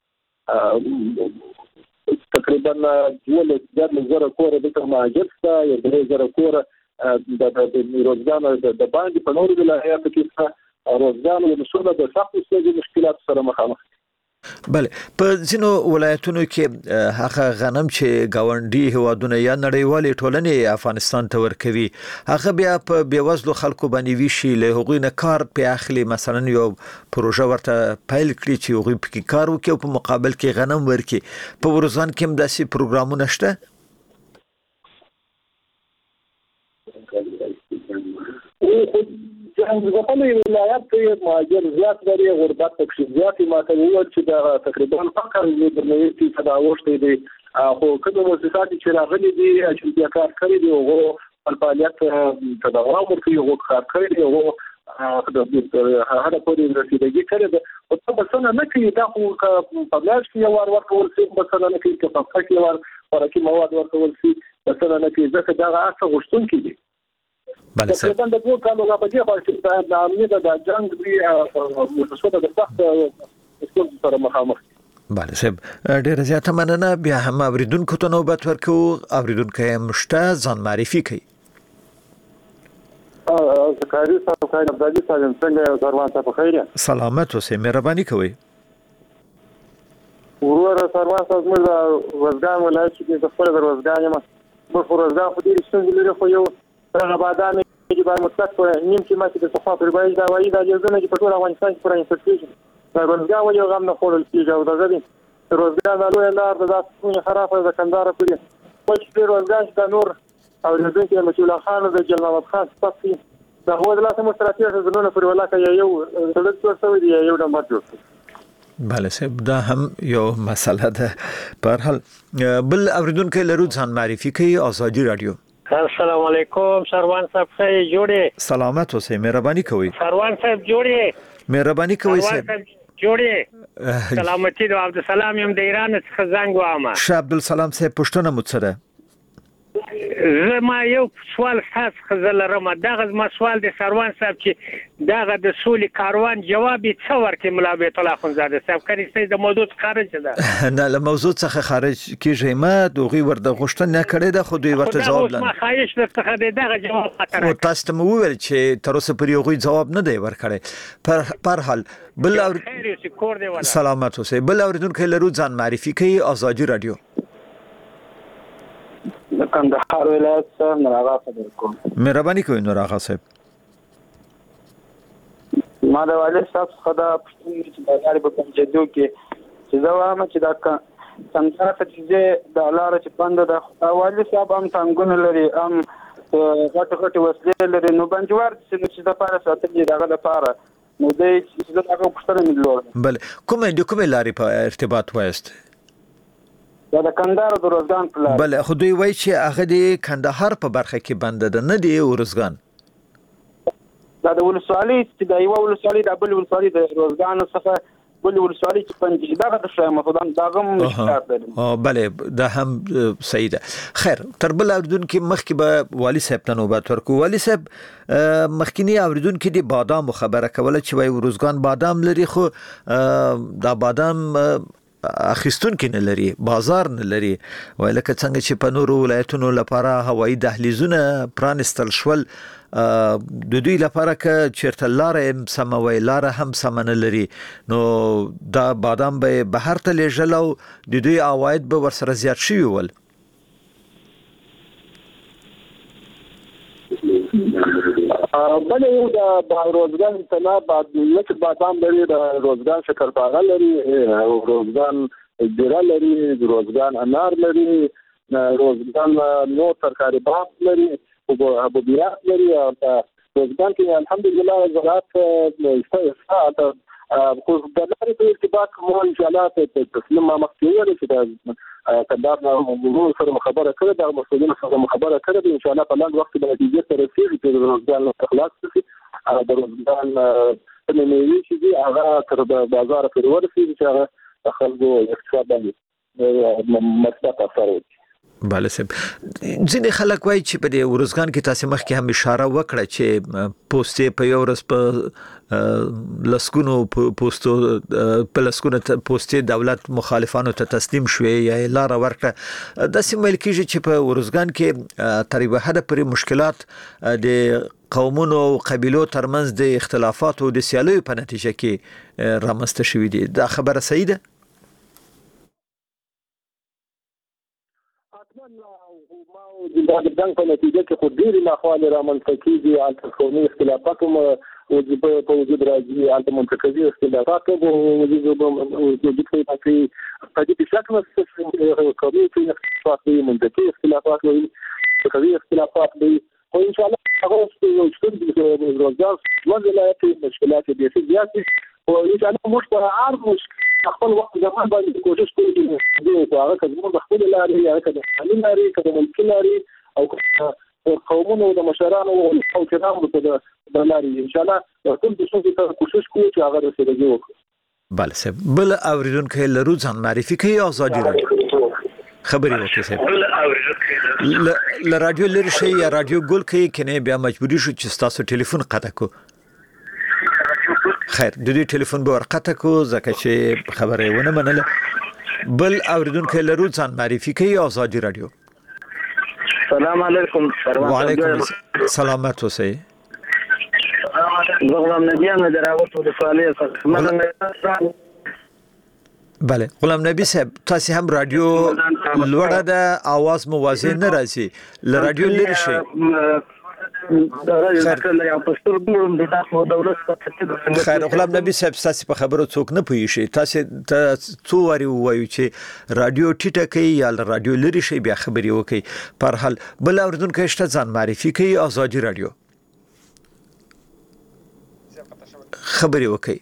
تقریبا ټول د زره کور د مهاجرت ته یو درې زره کور د روزګان د باندې په نورو ولایاتو کې روزګان او مسوله د سختو ستونزو مشکلات سره مخامخ. بله. په ځینو ولایتونو کې هغه غنم چې گاونډي هیوادونه یا نړیوالې ټولنې افغانستان ته ورکوي هغه بیا په بیوزلو خلکو باندې ویشي، له هغوی نه کار پې اخلي، مثلا یو پروژه ورته پیل کړي چې هغوی پکې کار وکړي او په مقابل کې غنم ورکړي. په ارزګان کې هم داسې پروګرامونه شته؟ ځکه ولایت کې مهاجر زیات لري، غربت پکې زیات ماته وویل چې دا تقریبا فقر د نوي فیصد اوښتې دي، خو کوم مؤسسات چې راغلي دي چې بیا کار کوي دي هغه خپل فعالیت ته دوام ورکوي، هغه کار کوي دي، هغه د هغه پورې رسیدګي کوي ده. او څه بسنه نه کوي، دا خو په بلاش کې یو ور ورکول شي، بسنه نه کوي چې په فقر کې ور ورکي مواد ورکول شي، بسنه نه کوي ځکه دا هغه غوښتونکي دي. بله صاحب. د دوه کالو لا پدې خاطر د امنیت د جنگ دی او مسوده د سخت ستونزو سره مخامخ. بله صاحب، ډیره زیاته مننه. بیا هم اوریدونکو ته نوبت ورکو. اوریدونکو مشته ځان معرفي کوي. زکاری صاحب خیر عبدالله صاحب څنګه سروان صاحب خیر؟ سلامت اوسئ، مهرباني کوئ. ورور سروان صاحب موږ وزګان ولایت کې د خپل وزګان یم، موږ وزګان په دې ستونزې لري، خو یو هغه بادام چې باید مطلق نیم چې ماته د صفات پر باندې دا وایي دا یو ځنه چې په ټول افغانستان کې پرې انفکټیشن دا روزګار ولې غم نه خورل کیږي او دا غوډي روزګار د لوی لار د تاسو خرافه د کندهار پورې خو چې روزګار د نور او د دې کې مسؤل خان د جلال محمد خان صفي دا هو د لاسه مستراتیژه زمونه پر ولاکه یو سړک څه دی یو نمبر جوړ. بله صاحب، دا هم یو مسله ده. په هر حال بل اوریدونکو لرو ځان معرفي کوي. آزادي رادیو. السلام علیکم سروان صاحب، خیر جوړې؟ سلامت اوسئ، مهرباني کوئ. سروان صاحب جوړې؟ مهرباني کوئ صاحب. جوړې؟ سلامتی د عبدالسلام یم د ایران څخه زنګ وامه. شه عبدالسلام صاحب، پوښتنه مو څه ده؟ زه ما یو سوال تاسو خزل لرم. دغه ما سوال د سروان صاحب چې دغه د سولې کاروان جواب څه ورکړي ملا بیت الله خنزاده صاحب؟ کړي ستاسو د موضوع خارج ده؟ نه، له موضوع څخه خارج کیږي. ما دوی ورته غوښتنه کړې ده، خو دوی ورته جواب نه. ما خواهش درته دغه جواب خاطر او تاسو ته وویل چې تر اوسه پرې غوي جواب نه دی ورکړی. پر پر حال بل اور سلامت اوسئ. بل اوریدونکو لرو ځان معرفي کوي. آزادي رادیو. د کندهار ولایت څخه نور آغا خبر کوم. مهرباني کوئ نور آغا صاحب. ما د والد صاحب څخه دا پوښتنه چې د غالب په جدو کې چې زه وایم چې دا کندهار ته چې د لاره چې بنده ده والي صاحب هم ټانګونه لري هم غټ غټ وسلې لري نو بنجوار چې د پاره ساتلې دغه لپاره نو دې چې دا هغه پښتنه ملور بل کومه د کومه لارې په ارتباط وایست دا د کندهار د روزګان په لار بل خو دوی وایي چې هغه د کندهار په برخه کې بنده ده نه دی روزګان دا د ولسوالۍ چې د یو ولسوالۍ د بل ولسوالۍ د روزګان څخه بل ولسوالۍ چې پنځه دغه د شای مفدان داغم مشکلات دي او بله دا هم صحیح ده خیر تر بل اوردون کې مخکې به والی صاحب ته نوبت ورکو والی صاحب مخکینی اوردون کې د بادام خبره کوله چې وای روزګان بادام لري خو دا بادام اخیستون کې نه لري بازار نه لري وای لکه څنګه چې په نورو ولایتونو لپاره هوایي دهلیزونه پرانستل شول د دوی لپاره که چیرته لارې سموي لاره هم سمنه لري نو دا بادام به بهر ته لېږل او د دوی عواید به ورسره زیات شوي ول بله یو د روزګان اطلاع بعد لکه بادام لري د روزګان شکرپاغه لري روزګان زیره لري روزګان انار لري روزګان نور ترکاري باغ لري ابو بیات لري روزګان کې الحمدلله زراعت استفاده خو د لارې په ارتباط کوم ان شاء الله ته تسلیم ما مخکې ویل چې دا کندهار نو سره خبره کړې دا مسؤلین سره خبره کړې ان شاء الله په لاندې وخت کې نتیجه ته رسیږي چې روزګان اخلاص شي د روزګان په نومي چې هغه تر بازار پورې ورسیږي چې هغه خلکو اقتصاد باندې مثبت اثر وکړي بله سب ځینې خلک وایي چې په دې روزګان کې تاسو مخکې هم اشاره وکړه چې پوسټې په یو ورځ په لسګونو پوسټو په لسګونو پوسټې دولت مخالفانو ته تسلیم شوې یا لار ورکړه د سیمل کېږي چې په روزګان کې تر یوه حده پورې مشکلات د قومونو او قبیلو ترمنځ د اختلافاتو د سیالیو په نتیجه کې رامنځته شوې دي دا خبره صحیح ده دا د جنګ په نتیجه کې خو ډېرې ناخوالې رامنځته کېږي هلته قومي اختلافات هم په وجود راځي هلته منطقوي اختلافات هم وجود کوي په دې کې شک نشته چې قومي اختلافات وي منطقي اختلافات وي فکري اختلافات وي خو ان شاء الله هغه یو څه د روزګار ژوند ولایت مشکلات ډېرې زیاتې او ان شاء الله موږ په هر مشکل خپل وخت زمان باندې کوشش کوو چې دغه هغه کډمو د خپل لارې یا کډه خالي لارې کډه ملکي لارې او قومونو د مشرانو او کرامو ته د لارې ان شاء الله ټول د څه ته کوشش کوو چې هغه رسېږي وکړو بله سب بل اوریدونکو لرو ځان معرفي کوي آزادي راډیو خبري وکړي سب ل رادیو لري شي یا رادیو ګل کوي کنه بیا مجبوري شو چې تاسو ټلیفون قطع کو خیر د دې ټلیفون به ورقطه کو ځکه چې خبره ونه منله بل اوریدونکو لرو ځان معرفي کوي آزادي راډیو السلام علیکم وعلیکم سلامت اوسئ غلام نبی هم دراوت د سوالې بله غلام نبی صاحب تاسو هم رادیو لوړه ده आवाज موازی نه راځي ل رادیو لري شي خیر غلام نبی صاحب تاسو په خبرو څوک نه پوي شي تاسو ته څو وری وایو چې رادیو ټیټه کوي یا رادیو لري شي بیا خبري وکي پر حال بل اوردونکو شته ځان معرفي کوي آزادي رادیو خبري وکي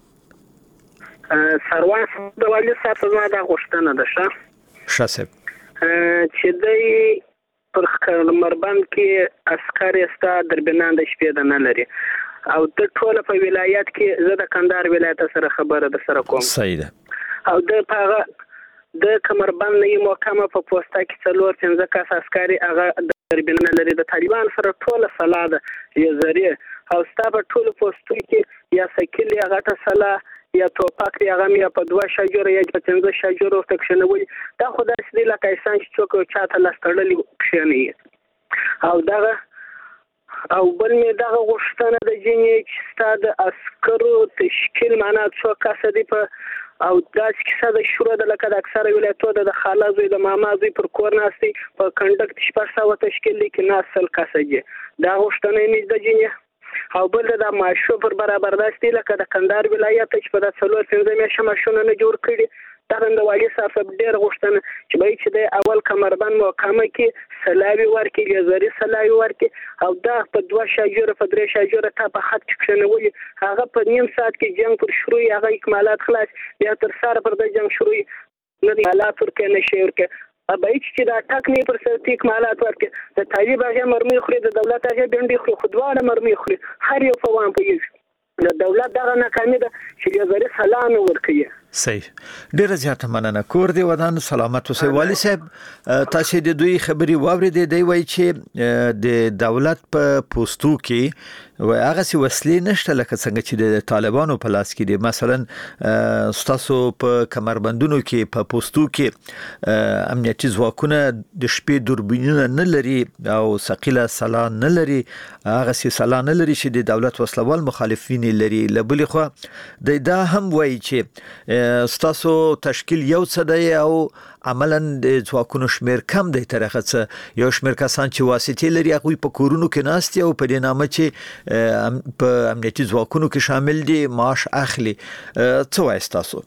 سروان د والي صاحب زما د غوښتنه ده ښه شاسب چې د پر مربند کې عسكر استا دربنان د شپې د نه لري او د ټوله په ولایت کې زه د کندهار ولایت سره خبره ده سره کوم صحیح ده او د هغه د کمربند نه محکمه په پوسټه کې څلور څنګه کاس عسكري هغه دربنان لري د طالبان سره ټوله فلاده یې زری او ستا په ټوله پوسټو کې یا سکیل یا غټه سلا یا توپاک یا غم یا په دوه شجره یا په څنګه شجره تکشنوي دا خدای سړي لکه انسان چې څوک چاته لاستړلې کښنی او دا او بل مې دا غوښتنه د جنې چې ستاد عسکرو تشکیل معنا څو کسه دی په او دا چې د شورا د لکه د اکثره ولایتونو د خالازوی د مامازوی پر کور ناستي په کنډکټ شپږ سوه تشکیل دی کې ناسل کسه دی دا غوښتنه مې د جنې او بل د ماشو پر برابر داستی لکه د کندهار ولایت چې په د څلور پنځه میاشتې ماشونه نه جوړ کړي دا د والي صاحب ډېر غوښتنه چې به چې د اول کمربند محکمه کې سلاوي ورکړي لیزري سلاوي ورکړي او دا په دوه شاجوره په درې شاجوره تا په خط کې کښنولي هغه په نیم ساعت کې جنگ پر شروع هغه اکمالات خلاص بیا تر سره پر د جنگ شروع نه دی حالات ورکړي نه شي ورکړي ابای چې دا ټاک نه پر سر تیک مالات ورکړي د طالب هغه مرمي خوري د دولت هغه ډنډي خوري خودواله مرمي خوري هر یو فوام پوي د دولت دغه ناکامي ده چې لیزري سلام ورکړي صحیح ډیره زیاته مننه کور دی ودان سلامت اوسئ والي صاحب تاسو د دوی خبري واورېدې دی وای چې د دولت په پوسټو کې و هغه سی وسلې نشته لکه څنګه چې د طالبانو په لاس کې دي مثلا تاسو په کمربندونو کې په پوسټو کې امنیتي ځواکونه د شپې دوربینونه نه لري او ثقيله سلا نه لري هغه سی سلا نه لري چې د دولت وسلوال مخالفین لري لبلې خو د دا هم وای چې ستاسو تشکیل یو څه دی او عملاً د ځواکونو شمیر کم دی ترخه څه یو شمیر کسان چې واسطې لري هغه په کورونو کې ناست او په دې نامه چې په امنیتي ځواکونو کې شامل دي معاش اخلي څه وایي تاسو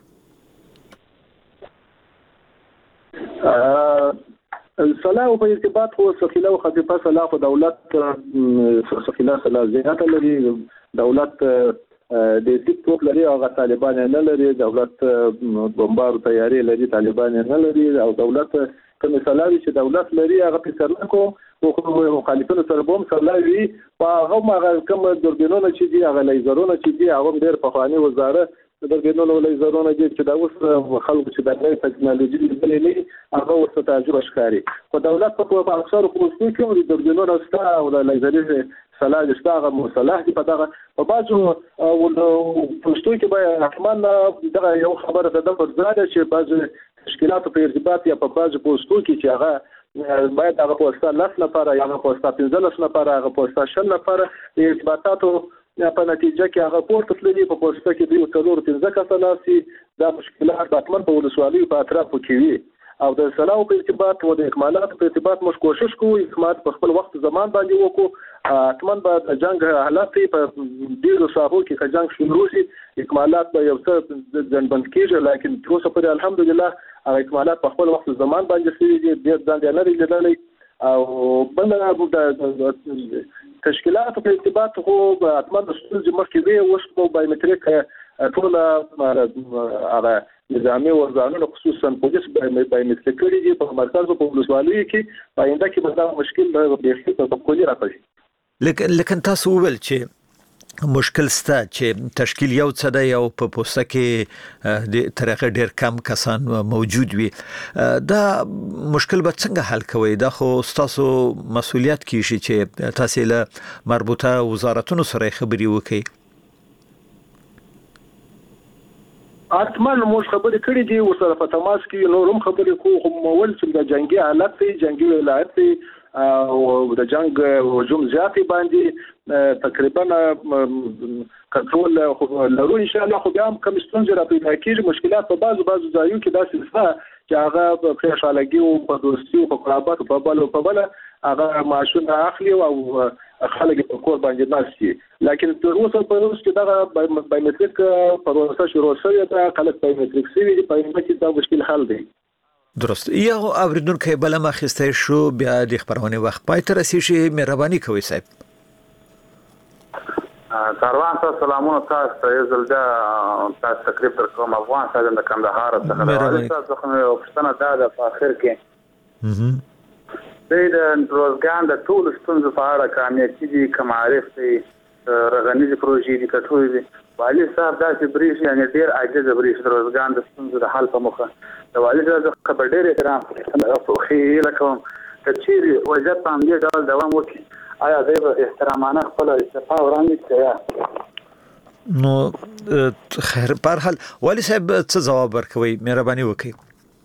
صلاح په ارتباط هو ثقيله او خفيفه صلاح په دولت ثقيله صلاح زیات لري دولت د ټیک لري او طالبان نه لري دولت بمبار تیاری لري طالبان نه لري او دولت کوم سلاوي چې دولت لري هغه په سرلکو او مخالفینو سره بوم سلاوي په هغه کوم دوربینونه چې دي هغه لیزرونه چې دي هغه ډېر په خواني وزاره دوربینونه لیزرونه دي چې دا اوس خلکو چې د نوې ټکنالوژي بدلېږي هغه ورته تجربه ښکاري خو دولت په اکثر پوسټو کې دوربینونه ستا او لیزري صلاح دغه مصالح دي په دغه په بازو پوسټو کې به حتمان دغه یو خبره ده د زړه چې بازو تشکیلات په ارتباط یا په بازو پوسټو کې چې هغه باید هغه پوسټه لاس لپاره یا هغه پوسټه پنځه لاس لپاره هغه پوسټه شل لپاره د ارتباطاتو په نتیجه کې هغه پورته تللی په پوسټه کې دوی څلور پنځه کساناسي دا مشکلات حتمان په ولسوالۍ په اطرافو کې وي او د سلاو په ارتباط او د اکمالات په ارتباط موږ کوشش کوو اکمالات په خپل وخت زمان باندې وکړو اتمن به د جنگ حالات په ډیرو ساحو کې که جنگ شروع شي اکمالات به یو څه ځنبند کیږي لیکن تر اوسه پورې الحمدلله هغه اکمالات په خپل وخت زمان باندې شوي دي ډیر ځان نه لیدلې او بل د تشکیلات په ارتباط خو اتمن د ستونزې مخکې وي اوس په بایومټریک ټول هغه نظامي وزارتونو خصوصا پولیس بایومټریک کړي دي په مرکز او په ولسوالۍ کې پاینده کې به دا مشکل به په کلی راځي لیکن لیکن تاسو ول چې مشکل ستا چې تشکیل یو څه دی او په پوسټه کې د طریقه ډیر کم کسان موجود وي دا مشکل به څنګه حل کوي دا خو تاسو مسؤلیت کیږي چې تاسو له مربوطه وزارتونو سره خبري وکړي اتمن موږ خبرې کړې دي او سره په تماس کې نورم خبرې کوو خو مول چې د جنگي حالت دی جنگي ولایت دی او د جنگ هجوم زیاتې باندې تقریبا کنټرول لرو ان شاء الله خو بیا هم کوم ستونزې را پیدا کېږي مشکلات په بعضو بعضو ځایو کې داسې شته چې هغه په خوشحالګي او په دوستي او په قرابت په بل او په بل هغه معاشونه اخلي او خلک په کور باندې ناشتي لکه تر اوسه په اوس کې دا بایومټریک پروسه شروع شوې ده خلک بایومټریک سوي دي په دې کې دا مشکل حل دی درست یو اوریدونکو بل ما خسته شو بیا د خبرونه وخت پای تر رسیدي مهرباني کوي صاحب کاروان ته سلامونه تاسو ته زلدا تاسو تقریبا تر کوم افغان سره د کندهار څخه تاسو خو پښتنه دا د اخر کې د روزګان د ټول ستونزو په اړه کامیابی دي کمعرف دي رغنیز پروژې دي کټوي دي والي صاحب دا چې بریښ یعنی ډیر عاجز بریښ روزګان د ستونزو د حل په مخه د والي صاحب خبر ډیر احترام خو لکه چې وجه په دې ډول دوام وکړي آیا د احترامانه خپل استعفا وړاندې کړه نو خیر په هر حال والي صاحب څه جواب ورکوي مهرباني وکړئ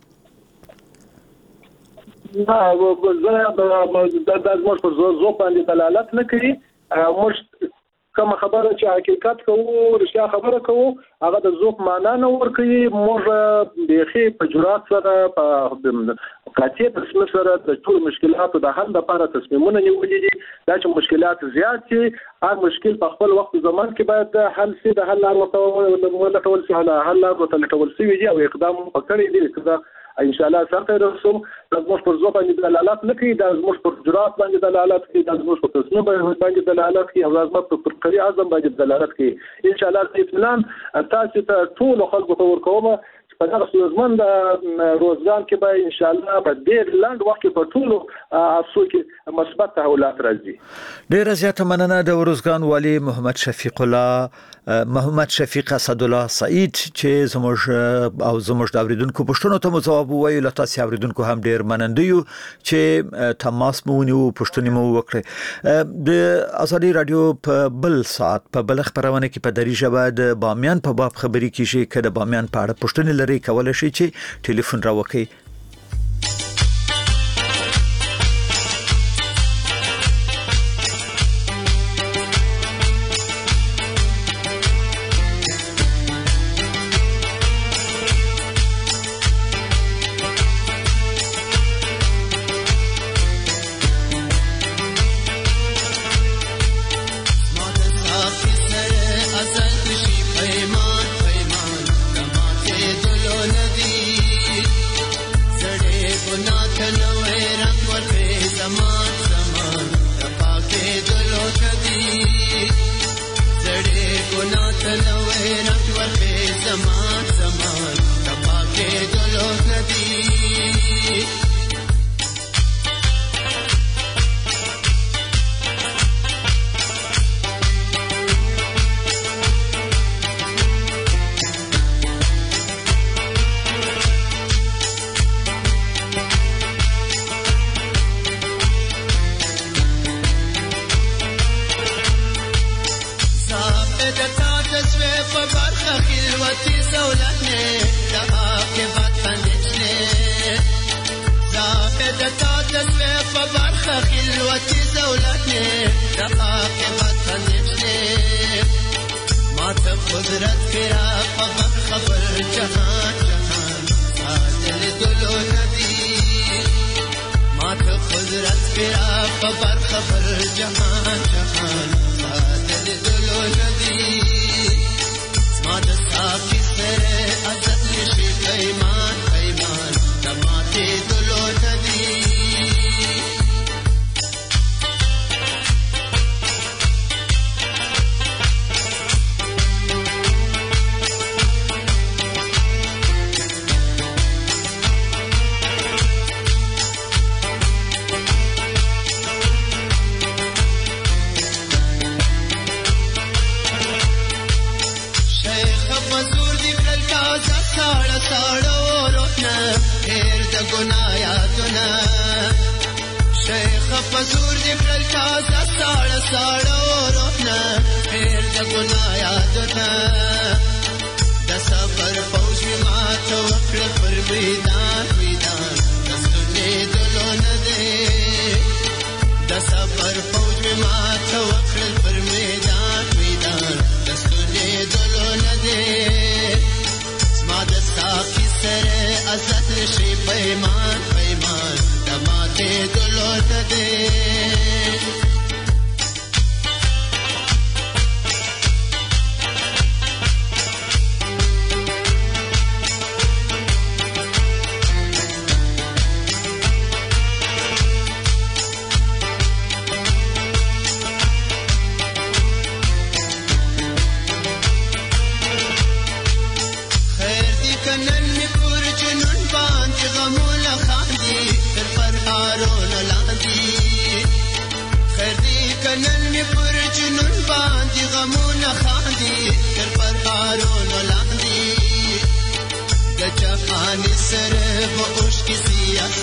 نه زه د د موږ پر زو باندې دلالت نه کوي موږ کوم خبره چې حقیقت کوو رښتیا خبره کوو هغه د ذوق معنا نه ورکوي. موږ بیخي په جرأت سره په قاطع تصمیم سره د ټول مشکلاتو د حل لپاره تصمیمونه نیولي دي. دا چې مشکلات زیات شي هر مشکل په خپل وخت زمان کې باید حل شي، د حل لار ولټول شي، حل لار ولټول شي او اقدام وکړي دي چې ان شاء الله سره رسوم د موږ پر ځواب باندې دلالت نه کوي، د موږ پر جرأت باندې دلالت کوي، د موږ پر تصمیم باندې دلالت کوي او د پر قوي عزم باندې دلالت کوي. ان شاء الله د اطمینان تاسو ته ټول خلکو ته ورکوم په دغه سازمان د روزګان کې به ان شاء الله په ډېر لاند وخت کې په ټولو افسو کې مثبت تحولات راځي. ډېر زیاته مننه د روزګان والي محمد شفیق الله محمد شفیق اسد الله سعید چې زموږ او زموږ د اوریدونکو پوښتنو ته جواب وویل. له تاسو اوریدونکو هم ډېر مننه یو چې تماس مو ونیو پوښتنې مو وکړې. د ازادي رادیو په بل ساعت په بل خبرونه کې په دری ژبه د بامیان په باب خبري کیږي کله بامیان په اړه پوښتنې لري کولای شي چې ټلیفون راوکړي.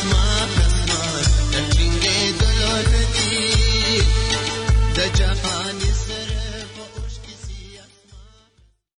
Japan